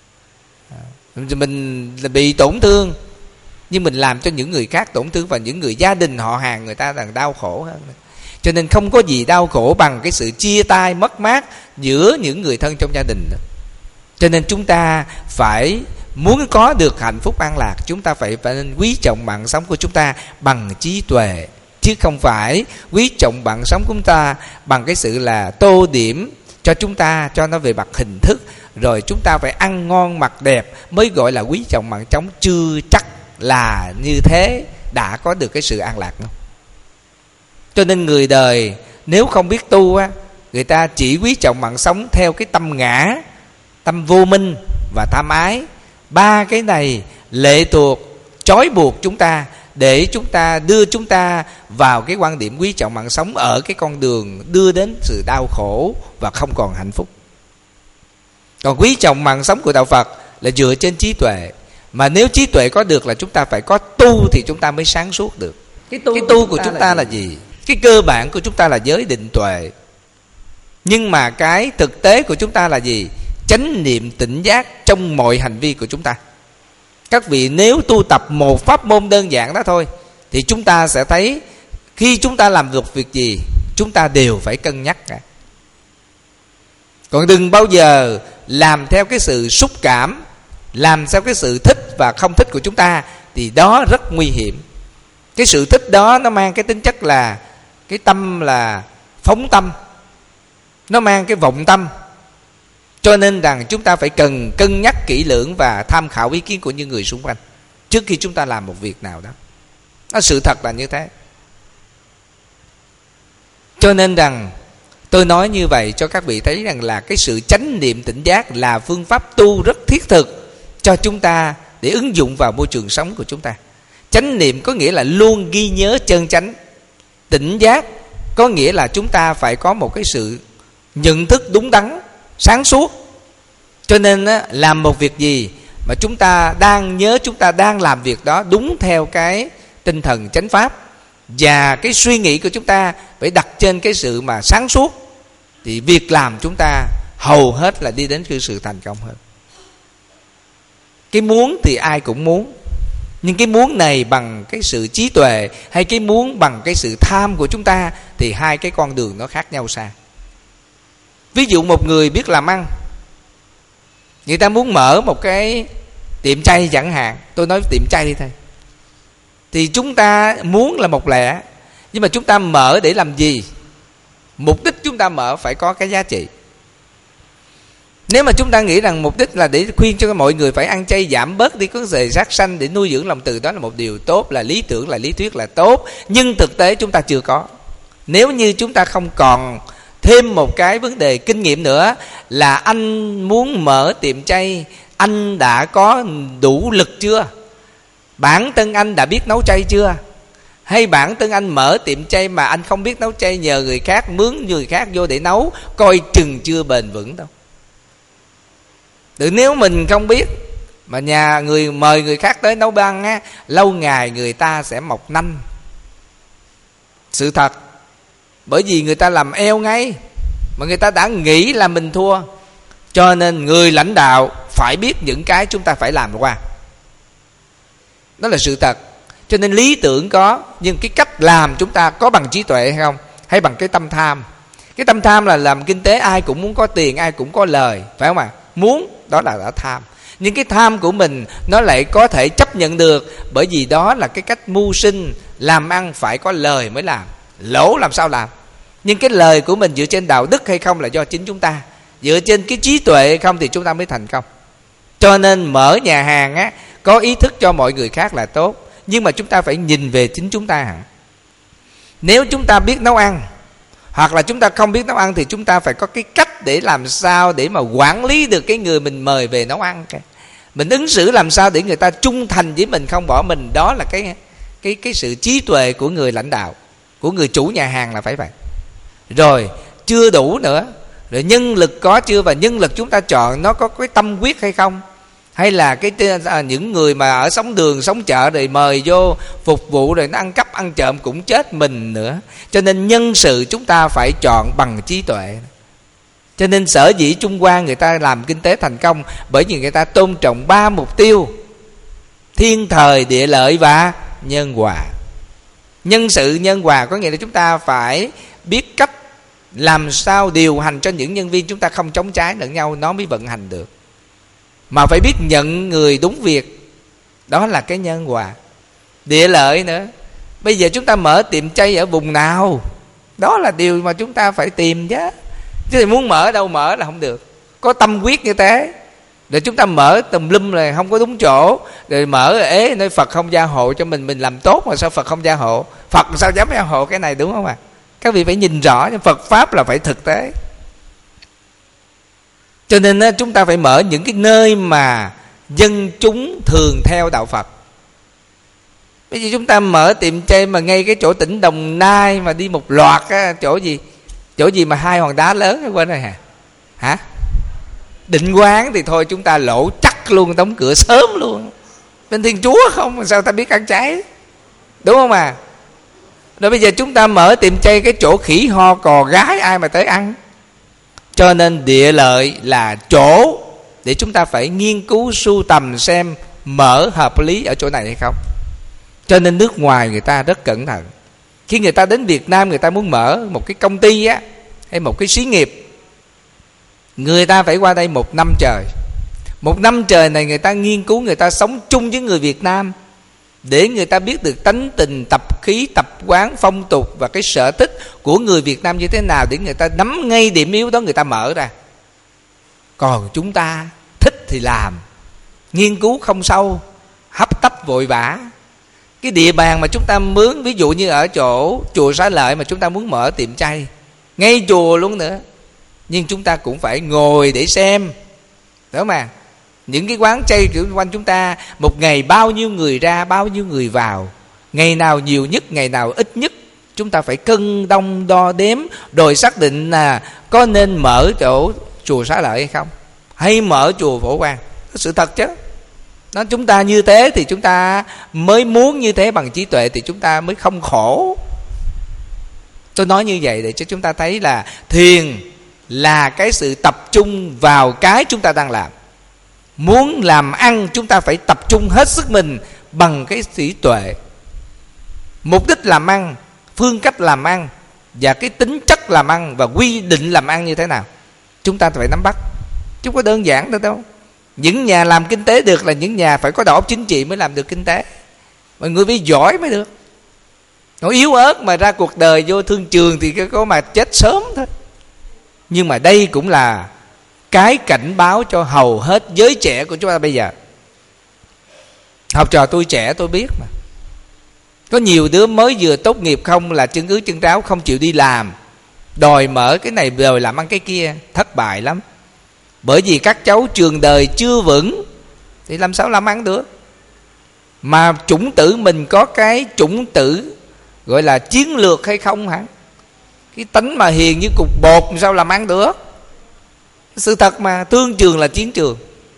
Mình bị tổn thương, nhưng mình làm cho những người khác tổn thương, và những người gia đình họ hàng người ta đang đau khổ hơn. Cho nên không có gì đau khổ bằng cái sự chia tay mất mát giữa những người thân trong gia đình. Cho nên chúng ta phải muốn có được hạnh phúc an lạc, chúng ta phải, phải nên quý trọng mạng sống của chúng ta bằng trí tuệ, chứ không phải quý trọng mạng sống của chúng ta bằng cái sự là tô điểm cho chúng ta, cho nó về mặt hình thức, rồi chúng ta phải ăn ngon mặc đẹp mới gọi là quý trọng mạng sống. Chưa chắc là như thế đã có được cái sự an lạc đâu. Cho nên người đời nếu không biết tu á, người ta chỉ quý trọng mạng sống theo cái tâm ngã, tâm vô minh và tham ái. Ba cái này lệ thuộc, trói buộc chúng ta, để chúng ta đưa chúng ta vào cái quan điểm quý trọng mạng sống ở cái con đường đưa đến sự đau khổ và không còn hạnh phúc. Còn quý trọng mạng sống của đạo Phật là dựa trên trí tuệ. Mà nếu trí tuệ có được là chúng ta phải có tu thì chúng ta mới sáng suốt được. Cái tu, cái tu của chúng ta là gì? Cái cơ bản của chúng ta là giới định tuệ. Nhưng mà cái thực tế của chúng ta là gì? Chánh niệm tỉnh giác trong mọi hành vi của chúng ta. Các vị nếu tu tập một pháp môn đơn giản đó thôi, thì chúng ta sẽ thấy khi chúng ta làm được việc gì, chúng ta đều phải cân nhắc cả. Còn đừng bao giờ làm theo cái sự xúc cảm, làm theo cái sự thích và không thích của chúng ta, thì đó rất nguy hiểm. Cái sự thích đó nó mang cái tính chất là cái tâm là phóng tâm, nó mang cái vọng tâm. Cho nên rằng chúng ta phải cần cân nhắc kỹ lưỡng và tham khảo ý kiến của những người xung quanh trước khi chúng ta làm một việc nào đó. Nó sự thật là như thế. Cho nên rằng tôi nói như vậy cho các vị thấy rằng là cái sự chánh niệm tỉnh giác là phương pháp tu rất thiết thực cho chúng ta để ứng dụng vào môi trường sống của chúng ta. Chánh niệm có nghĩa là luôn ghi nhớ chân chánh. Tỉnh giác có nghĩa là chúng ta phải có một cái sự nhận thức đúng đắn, sáng suốt. Cho nên á, làm một việc gì mà chúng ta đang nhớ, chúng ta đang làm việc đó đúng theo cái tinh thần chánh pháp, và cái suy nghĩ của chúng ta phải đặt trên cái sự mà sáng suốt, thì việc làm chúng ta hầu hết là đi đến cái sự thành công hơn. Cái muốn thì ai cũng muốn, nhưng cái muốn này bằng cái sự trí tuệ hay cái muốn bằng cái sự tham của chúng ta, thì hai cái con đường nó khác nhau xa. Ví dụ một người biết làm ăn, người ta muốn mở một cái tiệm chay chẳng hạn, tôi nói tiệm chay đi thôi, thì chúng ta muốn là một lẽ, nhưng mà chúng ta mở để làm gì? Mục đích chúng ta mở phải có cái giá trị. Nếu mà chúng ta nghĩ rằng mục đích là để khuyên cho mọi người phải ăn chay, giảm bớt đi cái sự sát sanh để nuôi dưỡng lòng từ, đó là một điều tốt, là lý tưởng, là lý thuyết, là tốt, nhưng thực tế chúng ta chưa có. Nếu như chúng ta không còn thêm một cái vấn đề kinh nghiệm nữa, là anh muốn mở tiệm chay, anh đã có đủ lực chưa? Bản thân anh đã biết nấu chay chưa? Hay bản thân anh mở tiệm chay mà anh không biết nấu chay, nhờ người khác, mướn người khác vô để nấu, coi chừng chưa bền vững đâu. Tự nếu mình không biết mà nhà người mời người khác tới nấu ăn á, lâu ngày người ta sẽ mọc nanh. Sự thật. Bởi vì người ta làm eo ngay, mà người ta đã nghĩ là mình thua. Cho nên người lãnh đạo phải biết những cái chúng ta phải làm qua. Đó là sự thật. Cho nên lý tưởng có, nhưng cái cách làm chúng ta có bằng trí tuệ hay không? Hay bằng cái tâm tham? Cái tâm tham là làm kinh tế ai cũng muốn có tiền, ai cũng có lời, phải không ạ? À? Muốn, đó là đã tham. Nhưng cái tham của mình nó lại có thể chấp nhận được, bởi vì đó là cái cách mưu sinh, làm ăn phải có lời mới làm, lỗ làm sao làm. Nhưng cái lời của mình dựa trên đạo đức hay không là do chính chúng ta, dựa trên cái trí tuệ hay không thì chúng ta mới thành công. Cho nên mở nhà hàng á, có ý thức cho mọi người khác là tốt, nhưng mà chúng ta phải nhìn về chính chúng ta hẳn. Nếu chúng ta biết nấu ăn, hoặc là chúng ta không biết nấu ăn, thì chúng ta phải có cái cách để làm sao để mà quản lý được cái người mình mời về nấu ăn. Mình ứng xử làm sao để người ta trung thành với mình, không bỏ mình. Đó là cái, cái, cái sự trí tuệ của người lãnh đạo, của người chủ nhà hàng là phải vậy. Rồi chưa đủ nữa, rồi nhân lực có chưa, và nhân lực chúng ta chọn nó có cái tâm huyết hay không? Hay là cái những người mà ở sống đường sống chợ rồi mời vô phục vụ rồi nó ăn cắp ăn trộm cũng chết mình nữa. Cho nên nhân sự chúng ta phải chọn bằng trí tuệ. Cho nên sở dĩ Trung Hoa người ta làm kinh tế thành công, bởi vì người ta tôn trọng ba mục tiêu: thiên thời, địa lợi và nhân hòa. Nhân sự nhân hòa có nghĩa là chúng ta phải biết cách làm sao điều hành cho những nhân viên chúng ta không chống trái lẫn nhau, nó mới vận hành được. Mà phải biết nhận người đúng việc, đó là cái nhân hòa. Địa lợi nữa, bây giờ chúng ta mở tiệm chay ở vùng nào, đó là điều mà chúng ta phải tìm chứ. Chứ thì muốn mở đâu mở là không được. Có tâm quyết như thế, để chúng ta mở tùm lum là không có đúng chỗ, rồi mở rồi ế nơi Phật không gia hộ cho mình, mình làm tốt mà sao Phật không gia hộ? Phật sao dám gia hộ cái này, đúng không ạ? À? Các vị phải nhìn rõ, Phật pháp là phải thực tế. Cho nên chúng ta phải mở những cái nơi mà dân chúng thường theo đạo Phật. Bây giờ chúng ta mở tiệm chay mà ngay cái chỗ tỉnh Đồng Nai mà đi một loạt á, chỗ gì chỗ gì mà hai hòn đá lớn quên rồi hả? Hả? Định Quán thì thôi chúng ta lỗ chắc luôn, đóng cửa sớm luôn. Bên Thiên Chúa không sao ta biết ăn cháy, đúng không à? Rồi bây giờ chúng ta mở tiệm chay cái chỗ khỉ ho cò gái ai mà tới ăn. Cho nên địa lợi là chỗ để chúng ta phải nghiên cứu sưu tầm xem mở hợp lý ở chỗ này hay không. Cho nên nước ngoài người ta rất cẩn thận. Khi người ta đến Việt Nam, người ta muốn mở một cái công ty á, hay một cái xí nghiệp, người ta phải qua đây một năm trời. Một năm trời này người ta nghiên cứu, người ta sống chung với người Việt Nam, để người ta biết được tánh tình, tập khí, tập quán, phong tục và cái sở thích của người Việt Nam như thế nào, để người ta nắm ngay điểm yếu đó, người ta mở ra. Còn chúng ta thích thì làm, nghiên cứu không sâu, hấp tấp vội vã. Cái địa bàn mà chúng ta mướn, ví dụ như ở chỗ chùa Xá Lợi mà chúng ta muốn mở tiệm chay, ngay chùa luôn nữa, nhưng chúng ta cũng phải ngồi để xem, đúng không à? Những cái quán chay quanh chúng ta, một ngày bao nhiêu người ra, bao nhiêu người vào, ngày nào nhiều nhất, ngày nào ít nhất, chúng ta phải cân đong đo đếm, rồi xác định là có nên mở chỗ chùa Xá Lợi hay không, hay mở chùa Phổ Quang. Sự thật chứ. Nó chúng ta như thế thì chúng ta mới muốn như thế bằng trí tuệ, thì chúng ta mới không khổ. Tôi nói như vậy để cho chúng ta thấy là thiền là cái sự tập trung vào cái chúng ta đang làm. Muốn làm ăn chúng ta phải tập trung hết sức mình bằng cái trí tuệ. Mục đích làm ăn, phương cách làm ăn, và cái tính chất làm ăn, và quy định làm ăn như thế nào, chúng ta phải nắm bắt. Chứ không có đơn giản đâu đâu. Những nhà làm kinh tế được là những nhà phải có đầu óc chính trị mới làm được kinh tế. Mọi người phải giỏi mới được. Nó yếu ớt mà ra cuộc đời vô thương trường thì có mà chết sớm thôi. Nhưng mà đây cũng là cái cảnh báo cho hầu hết giới trẻ của chúng ta bây giờ. Học trò tôi trẻ tôi biết mà. Có nhiều đứa mới vừa tốt nghiệp không là chân ứ chân ráo, không chịu đi làm, đòi mở cái này rồi làm ăn cái kia, thất bại lắm. Bởi vì các cháu trường đời chưa vững thì làm sao làm ăn được. Mà chủng tử mình có cái chủng tử gọi là chiến lược hay không hả? Cái tánh mà hiền như cục bột sao làm ăn được. Sự thật mà, thương trường là chiến trường.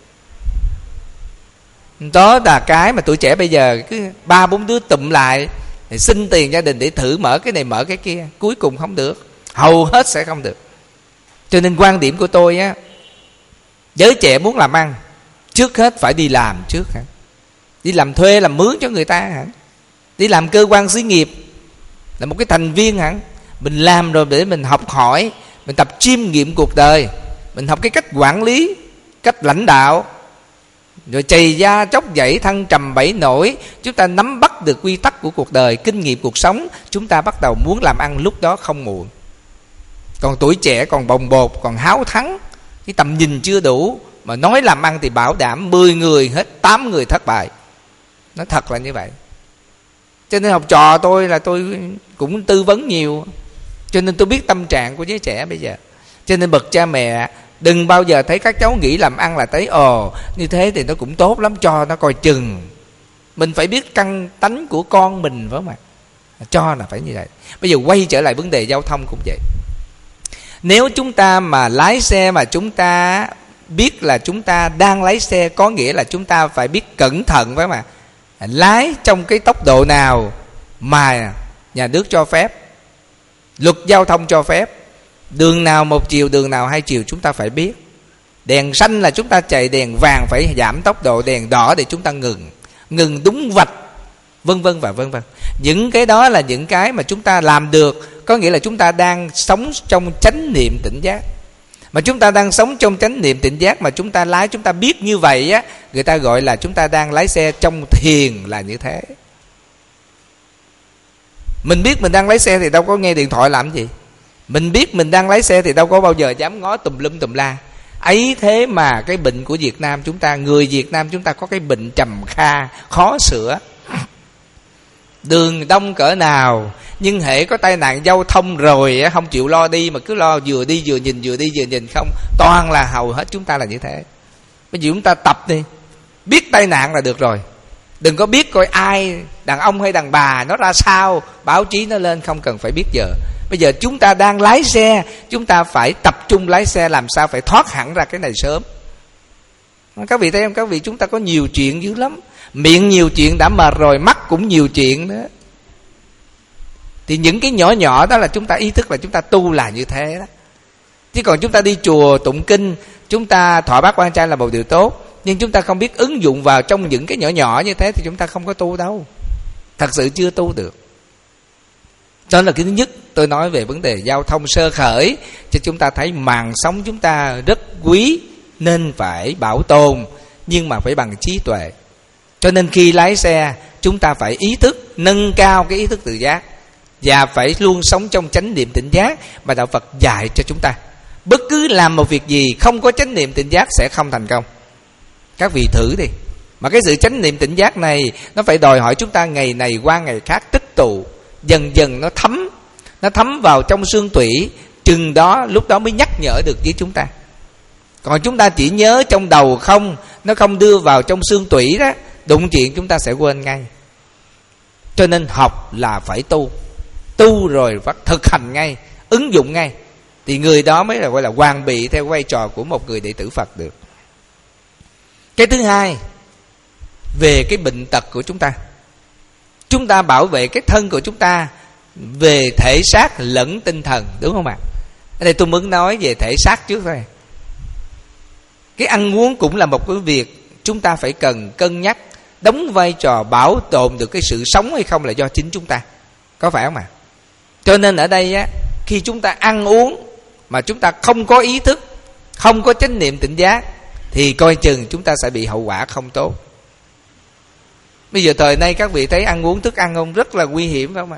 Đó là cái mà tuổi trẻ bây giờ cứ ba bốn đứa tụm lại để xin tiền gia đình để thử mở cái này mở cái kia, cuối cùng không được, hầu hết sẽ không được. Cho nên quan điểm của tôi á, giới trẻ muốn làm ăn trước hết phải đi làm trước hả? Đi làm thuê, làm mướn cho người ta hả? Đi làm cơ quan xí nghiệp, là một cái thành viên hả? Mình làm rồi để mình học hỏi, mình tập chiêm nghiệm cuộc đời, mình học cái cách quản lý, cách lãnh đạo, rồi chày da chóc dãy thăng trầm bảy nổi. Chúng ta nắm bắt được quy tắc của cuộc đời, kinh nghiệm cuộc sống, chúng ta bắt đầu muốn làm ăn lúc đó không muộn. Còn tuổi trẻ còn bồng bột, còn háo thắng, cái tầm nhìn chưa đủ, mà nói làm ăn thì bảo đảm mười người hết tám người thất bại. Nói thật là như vậy. Cho nên học trò tôi là tôi cũng tư vấn nhiều, cho nên tôi biết tâm trạng của giới trẻ bây giờ. Cho nên bậc cha mẹ đừng bao giờ thấy các cháu nghĩ làm ăn là thấy ồ như thế thì nó cũng tốt lắm, cho nó coi chừng. Mình phải biết căn tánh của con mình phải không ạ? Cho là phải như vậy. Bây giờ quay trở lại vấn đề giao thông cũng vậy. Nếu chúng ta mà lái xe mà chúng ta biết là chúng ta đang lái xe, có nghĩa là chúng ta phải biết cẩn thận phải không ạ? Lái trong cái tốc độ nào mà nhà nước cho phép, luật giao thông cho phép. Đường nào một chiều, đường nào hai chiều chúng ta phải biết. Đèn xanh là chúng ta chạy, đèn vàng phải giảm tốc độ, đèn đỏ để chúng ta ngừng, ngừng đúng vạch, vân vân và vân vân. Những cái đó là những cái mà chúng ta làm được, có nghĩa là chúng ta đang sống trong chánh niệm tỉnh giác. Mà chúng ta đang sống trong chánh niệm tỉnh giác mà chúng ta lái, chúng ta biết như vậy á, người ta gọi là chúng ta đang lái xe trong thiền, là như thế. Mình biết mình đang lái xe thì đâu có nghe điện thoại làm gì. Mình biết mình đang lái xe thì đâu có bao giờ dám ngó tùm lum tùm la. Ấy thế mà cái bệnh của Việt Nam chúng ta, người Việt Nam chúng ta có cái bệnh trầm kha, khó sửa. Đường đông cỡ nào, nhưng hễ có tai nạn giao thông rồi không chịu lo đi, mà cứ lo vừa đi vừa nhìn, vừa đi vừa nhìn không. Toàn là hầu hết chúng ta là như thế. Bây giờ chúng ta tập đi, biết tai nạn là được rồi. Đừng có biết coi ai, đàn ông hay đàn bà nó ra sao, báo chí nó lên, không cần phải biết giờ. Bây giờ chúng ta đang lái xe, chúng ta phải tập trung lái xe làm sao phải thoát hẳn ra cái này sớm. Các vị thấy không? Các vị, chúng ta có nhiều chuyện dữ lắm. Miệng nhiều chuyện đã mệt rồi, mắt cũng nhiều chuyện nữa. Thì những cái nhỏ nhỏ đó là chúng ta ý thức là chúng ta tu là như thế đó. Chứ còn chúng ta đi chùa tụng kinh, chúng ta thọ bát quan trai là một điều tốt, nhưng chúng ta không biết ứng dụng vào trong những cái nhỏ nhỏ như thế thì chúng ta không có tu đâu. Thật sự chưa tu được. Đó là cái thứ nhất. Tôi nói về vấn đề giao thông sơ khởi, cho chúng ta thấy mạng sống chúng ta rất quý, nên phải bảo tồn, nhưng mà phải bằng trí tuệ. Cho nên khi lái xe, chúng ta phải ý thức, nâng cao cái ý thức tự giác, và phải luôn sống trong chánh niệm tỉnh giác mà Đạo Phật dạy cho chúng ta. Bất cứ làm một việc gì không có chánh niệm tỉnh giác sẽ không thành công. Các vị thử đi. Mà cái sự chánh niệm tỉnh giác này nó phải đòi hỏi chúng ta ngày này qua ngày khác tích tụ, dần dần nó thấm, nó thấm vào trong xương tủy, chừng đó lúc đó mới nhắc nhở được với chúng ta. Còn chúng ta chỉ nhớ trong đầu không, nó không đưa vào trong xương tủy đó, đụng chuyện chúng ta sẽ quên ngay. Cho nên học là phải tu, tu rồi phải thực hành ngay, ứng dụng ngay, thì người đó mới là gọi là hoàn bị theo vai trò của một người đệ tử Phật được. Cái thứ hai, về cái bệnh tật của chúng ta, chúng ta bảo vệ cái thân của chúng ta về thể xác lẫn tinh thần, đúng không ạ? Ở đây tôi muốn nói về thể xác trước thôi. Cái ăn uống cũng là một cái việc chúng ta phải cần cân nhắc, đóng vai trò bảo tồn được cái sự sống hay không là do chính chúng ta, có phải không ạ? Cho nên ở đây á, khi chúng ta ăn uống mà chúng ta không có ý thức, không có chánh niệm tỉnh giác, thì coi chừng chúng ta sẽ bị hậu quả không tốt. Bây giờ thời nay các vị thấy ăn uống thức ăn không, rất là nguy hiểm phải không ạ?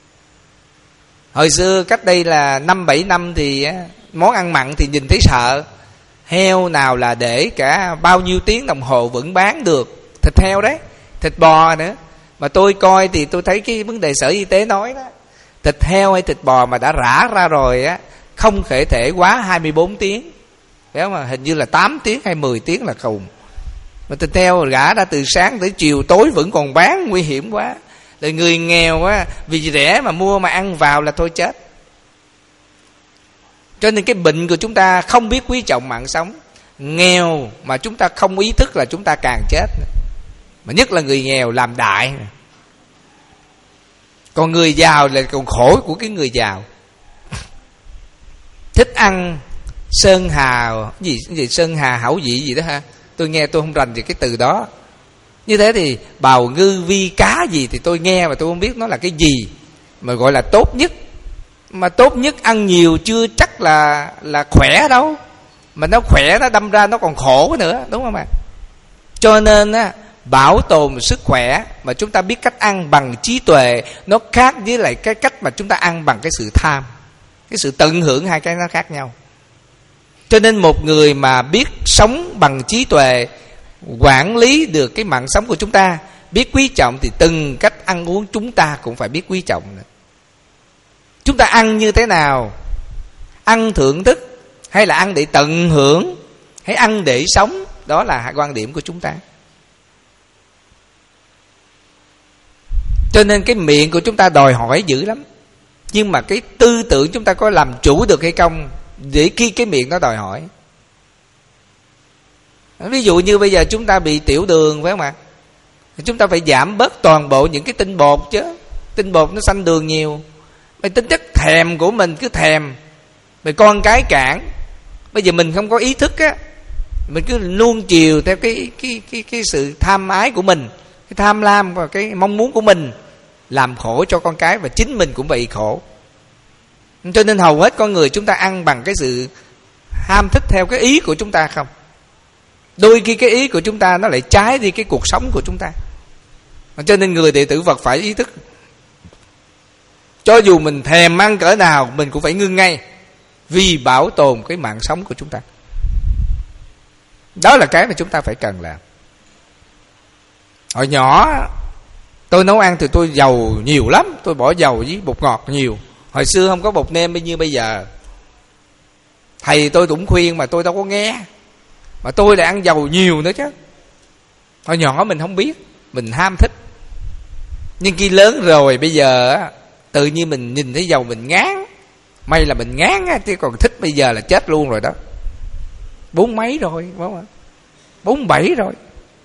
Hồi xưa cách đây là năm bảy năm thì món ăn mặn thì nhìn thấy sợ. Heo nào là để cả bao nhiêu tiếng đồng hồ vẫn bán được, thịt heo đấy, thịt bò nữa. Mà tôi coi thì tôi thấy cái vấn đề Sở Y tế nói đó, thịt heo hay thịt bò mà đã rã ra rồi á, không thể thể quá hai mươi bốn tiếng, phải không? Hình như là tám tiếng hay mười tiếng là cùng. Mà thịt heo rã ra từ sáng tới chiều tối vẫn còn bán, nguy hiểm quá. Rồi người nghèo á, vì rẻ mà mua mà ăn vào là thôi chết. Cho nên cái bệnh của chúng ta không biết quý trọng mạng sống. Nghèo mà chúng ta không ý thức là chúng ta càng chết. Mà nhất là người nghèo làm đại. Còn người giàu là còn khổ của cái người giàu. Thích ăn sơn hà gì, gì sơn hà hảo vị gì đó ha. Tôi nghe tôi không rành về cái từ đó. Như thế thì bào ngư vi cá gì thì tôi nghe mà tôi không biết nó là cái gì mà gọi là tốt nhất. Mà tốt nhất ăn nhiều chưa chắc là là khỏe đâu. Mà nó khỏe nó đâm ra nó còn khổ nữa, đúng không ạ? Cho nên á, bảo tồn sức khỏe mà chúng ta biết cách ăn bằng trí tuệ, nó khác với lại cái cách mà chúng ta ăn bằng cái sự tham, cái sự tận hưởng, hai cái nó khác nhau. Cho nên một người mà biết sống bằng trí tuệ, quản lý được cái mạng sống của chúng ta, biết quý trọng, thì từng cách ăn uống chúng ta cũng phải biết quý trọng nữa. Chúng ta ăn như thế nào? Ăn thưởng thức hay là ăn để tận hưởng, hay ăn để sống? Đó là quan điểm của chúng ta. Cho nên cái miệng của chúng ta đòi hỏi dữ lắm. Nhưng mà cái tư tưởng chúng ta có làm chủ được hay không, để khi cái miệng nó đòi hỏi. Ví dụ như bây giờ chúng ta bị tiểu đường, phải không ạ? Chúng ta phải giảm bớt toàn bộ những cái tinh bột chứ. Tinh bột nó sanh đường nhiều. Mà tính chất thèm của mình cứ thèm, rồi con cái cản. Bây giờ mình không có ý thức á, mình cứ nuông chiều theo cái cái cái cái sự tham ái của mình, cái tham lam và cái mong muốn của mình, làm khổ cho con cái và chính mình cũng bị khổ. Cho nên hầu hết con người chúng ta ăn bằng cái sự ham thích theo cái ý của chúng ta không. Đôi khi cái ý của chúng ta nó lại trái đi cái cuộc sống của chúng ta. Cho nên người đệ tử Phật phải ý thức. Cho dù mình thèm ăn cỡ nào mình cũng phải ngưng ngay, vì bảo tồn cái mạng sống của chúng ta. Đó là cái mà chúng ta phải cần làm. Hồi nhỏ tôi nấu ăn thì tôi dầu nhiều lắm, tôi bỏ dầu với bột ngọt nhiều. Hồi xưa không có bột nêm như bây giờ. Thầy tôi cũng khuyên mà tôi đâu có nghe, mà tôi lại ăn dầu nhiều nữa chứ. Hồi nhỏ mình không biết, mình ham thích. Nhưng khi lớn rồi bây giờ tự nhiên mình nhìn thấy dầu mình ngán. May là mình ngán á, chứ còn thích bây giờ là chết luôn rồi đó. Bốn mấy rồi, đúng không? Bốn bảy rồi.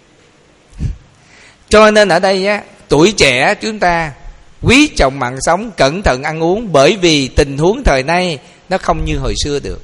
Cho nên ở đây á, tuổi trẻ chúng ta quý trọng mạng sống, cẩn thận ăn uống, bởi vì tình huống thời nay nó không như hồi xưa được.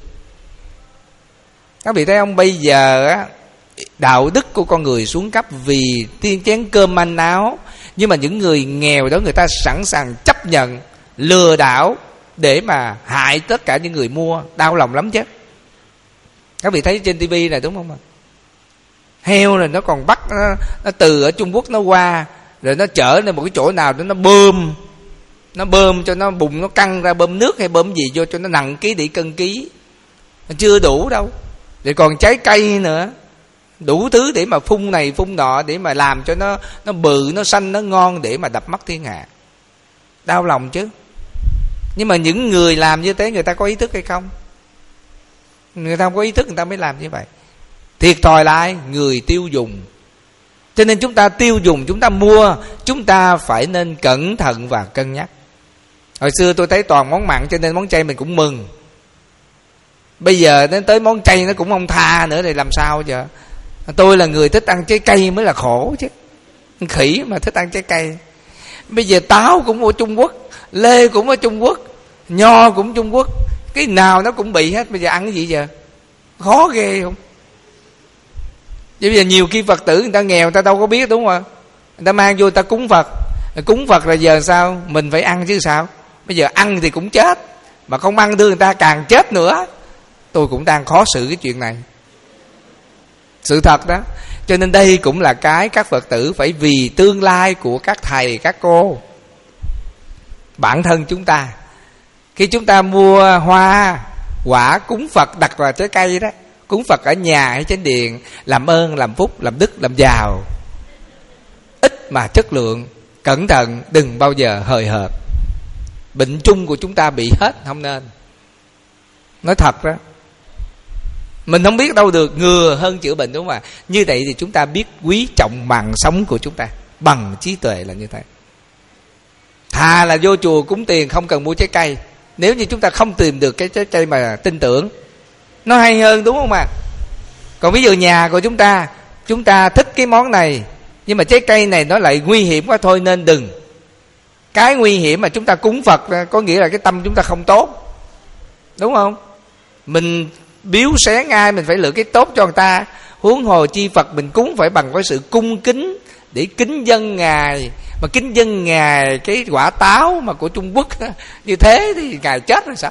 Các vị thấy không, bây giờ á, đạo đức của con người xuống cấp vì tiên chén cơm manh áo. Nhưng mà những người nghèo đó người ta sẵn sàng chấp nhận lừa đảo để mà hại tất cả những người mua. Đau lòng lắm chứ. Các vị thấy trên tivi này đúng không ạ? Heo này nó còn bắt nó, nó từ ở Trung Quốc nó qua, rồi nó chở lên một cái chỗ nào đó nó bơm, nó bơm cho nó bụng nó căng ra, bơm nước hay bơm gì vô cho nó nặng ký để cân ký. Nó chưa đủ đâu, rồi còn trái cây nữa, đủ thứ để mà phun này phun nọ, để mà làm cho nó nó bự, nó xanh, nó ngon, để mà đập mắt thiên hạ. Đau lòng chứ. Nhưng mà những người làm như thế người ta có ý thức hay không? Người ta không có ý thức, người ta mới làm như vậy. Thiệt thòi lại người tiêu dùng. Cho nên chúng ta tiêu dùng, chúng ta mua, chúng ta phải nên cẩn thận và cân nhắc. Hồi xưa tôi thấy toàn món mặn cho nên món chay mình cũng mừng. Bây giờ đến tới món chay nó cũng không tha nữa, thì làm sao giờ? Tôi là người thích ăn trái cây mới là khổ chứ. Khỉ mà thích ăn trái cây. Bây giờ táo cũng ở Trung Quốc, lê cũng ở Trung Quốc, nho cũng Trung Quốc, cái nào nó cũng bị hết. Bây giờ ăn cái gì giờ? Khó ghê không? Bây giờ nhiều khi Phật tử người ta nghèo, người ta đâu có biết, đúng không? Người ta mang vô người ta cúng Phật. Cúng Phật là giờ sao? Mình phải ăn chứ sao? Bây giờ ăn thì cũng chết, mà không ăn đưa người ta càng chết nữa. Tôi cũng đang khó xử cái chuyện này, sự thật đó. Cho nên đây cũng là cái các Phật tử phải vì tương lai của các thầy, các cô, bản thân chúng ta. Khi chúng ta mua hoa, quả cúng Phật, đặt vào trái cây đó, cúng Phật ở nhà hay trên điện, làm ơn, làm phúc, làm đức, làm giàu, ít mà chất lượng. Cẩn thận, đừng bao giờ hời hợt. Bệnh chung của chúng ta bị hết, không nên. Nói thật đó, mình không biết đâu được, ngừa hơn chữa bệnh, đúng không ạ? Như vậy thì chúng ta biết quý trọng mạng sống của chúng ta bằng trí tuệ là như thế. Thà là vô chùa cúng tiền không cần mua trái cây, nếu như chúng ta không tìm được cái trái cây mà tin tưởng, nó hay hơn, đúng không ạ? Còn ví dụ nhà của chúng ta, chúng ta thích cái món này, nhưng mà trái cây này nó lại nguy hiểm quá, thôi nên đừng. Cái nguy hiểm mà chúng ta cúng Phật có nghĩa là cái tâm chúng ta không tốt, đúng không? Mình biếu xén ai mình phải lựa cái tốt cho người ta. Huống hồ chi Phật mình cúng phải bằng cái sự cung kính, để kính dân Ngài. Mà kính dân Ngài cái quả táo mà của Trung Quốc như thế thì Ngài chết rồi sao?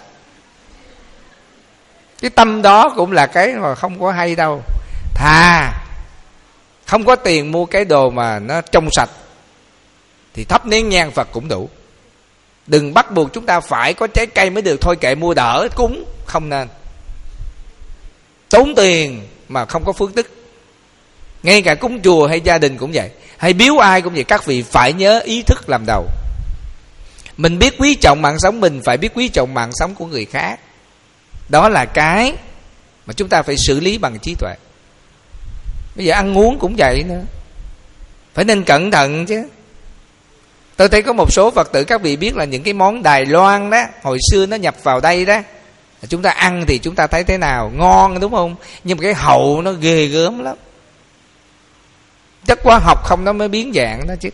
Cái tâm đó cũng là cái mà không có hay đâu. Thà không có tiền mua cái đồ mà nó trong sạch thì thắp nén nhang Phật cũng đủ. Đừng bắt buộc chúng ta phải có trái cây mới được, thôi kệ mua đỡ cúng, không nên. Tốn tiền mà không có phước đức. Ngay cả cúng chùa hay gia đình cũng vậy, hay biếu ai cũng vậy. Các vị phải nhớ ý thức làm đầu. Mình biết quý trọng mạng sống mình, phải biết quý trọng mạng sống của người khác. Đó là cái mà chúng ta phải xử lý bằng trí tuệ. Bây giờ ăn uống cũng vậy nữa, phải nên cẩn thận chứ. Tôi thấy có một số Phật tử các vị biết là những cái món Đài Loan đó, hồi xưa nó nhập vào đây đó, chúng ta ăn thì chúng ta thấy thế nào, ngon đúng không? Nhưng mà cái hậu nó ghê gớm lắm. Chất hóa học không nó mới biến dạng đó chứ.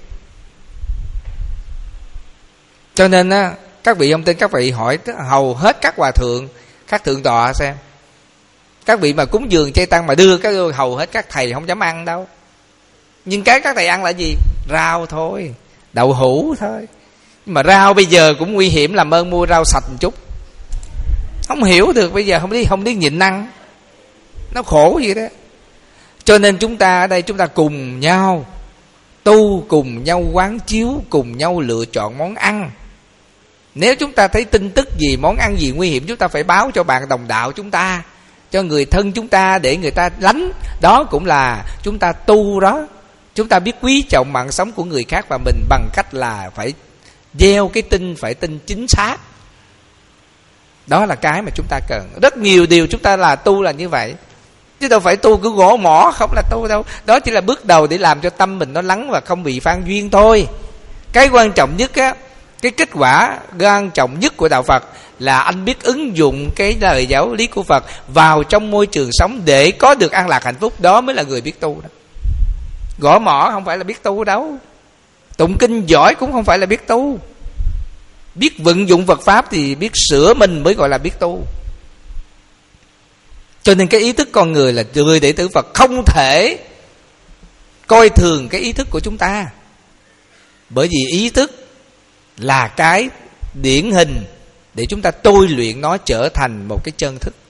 Cho nên á, các vị ông tin, các vị hỏi hầu hết các hòa thượng, các thượng tọa xem. Các vị mà cúng dường chay tăng mà đưa cái hầu hết các thầy không dám ăn đâu. Nhưng cái các thầy ăn là gì? Rau thôi, đậu hũ thôi. Nhưng mà rau bây giờ cũng nguy hiểm, làm ơn mua rau sạch một chút. Không hiểu được, bây giờ không biết không biết nhịn ăn, nó khổ vậy đó. Cho nên chúng ta ở đây chúng ta cùng nhau tu, cùng nhau quán chiếu, cùng nhau lựa chọn món ăn. Nếu chúng ta thấy tin tức gì, món ăn gì nguy hiểm, chúng ta phải báo cho bạn đồng đạo chúng ta, cho người thân chúng ta, để người ta lánh. Đó cũng là chúng ta tu đó. Chúng ta biết quý trọng mạng sống của người khác và mình bằng cách là phải gieo cái tin, phải tin chính xác. Đó là cái mà chúng ta cần. Rất nhiều điều chúng ta là tu là như vậy, chứ đâu phải tu cứ gõ mỏ không là tu đâu. Đó chỉ là bước đầu để làm cho tâm mình nó lắng và không bị phan duyên thôi. Cái quan trọng nhất á, cái kết quả quan trọng nhất của đạo Phật là anh biết ứng dụng cái lời giáo lý của Phật vào trong môi trường sống để có được an lạc hạnh phúc. Đó mới là người biết tu đó. Gõ mỏ không phải là biết tu đâu. Tụng kinh giỏi cũng không phải là biết tu. Biết vận dụng Phật Pháp thì biết sửa mình mới gọi là biết tu. Cho nên cái ý thức con người là người đệ tử Phật không thể coi thường cái ý thức của chúng ta. Bởi vì ý thức là cái điển hình để chúng ta tôi luyện nó trở thành một cái chân thức.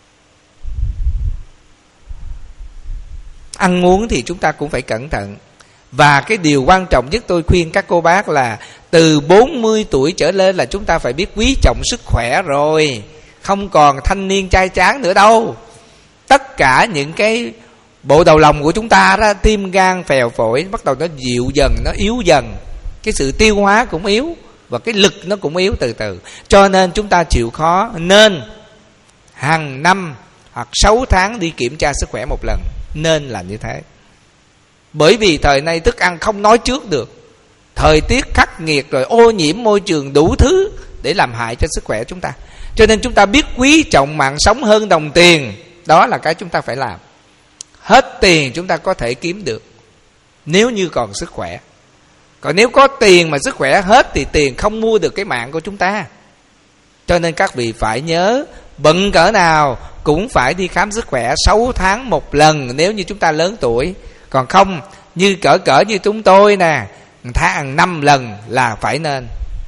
Ăn uống thì chúng ta cũng phải cẩn thận. Và cái điều quan trọng nhất tôi khuyên các cô bác là từ bốn mươi tuổi trở lên là chúng ta phải biết quý trọng sức khỏe rồi. Không còn thanh niên trai tráng nữa đâu. Tất cả những cái bộ đầu lòng của chúng ta đó, tim gan phèo phổi bắt đầu nó dịu dần, nó yếu dần. Cái sự tiêu hóa cũng yếu và cái lực nó cũng yếu từ từ. Cho nên chúng ta chịu khó nên hàng năm hoặc sáu tháng đi kiểm tra sức khỏe một lần. Nên là như thế. Bởi vì thời nay thức ăn không nói trước được. Thời tiết khắc nghiệt rồi ô nhiễm môi trường đủ thứ để làm hại cho sức khỏe chúng ta. Cho nên chúng ta biết quý trọng mạng sống hơn đồng tiền. Đó là cái chúng ta phải làm. Hết tiền chúng ta có thể kiếm được nếu như còn sức khỏe. Còn nếu có tiền mà sức khỏe hết thì tiền không mua được cái mạng của chúng ta. Cho nên các vị phải nhớ, bận cỡ nào cũng phải đi khám sức khỏe sáu tháng một lần nếu như chúng ta lớn tuổi. Còn không, như cỡ cỡ như chúng tôi nè, tháng năm lần là phải nên.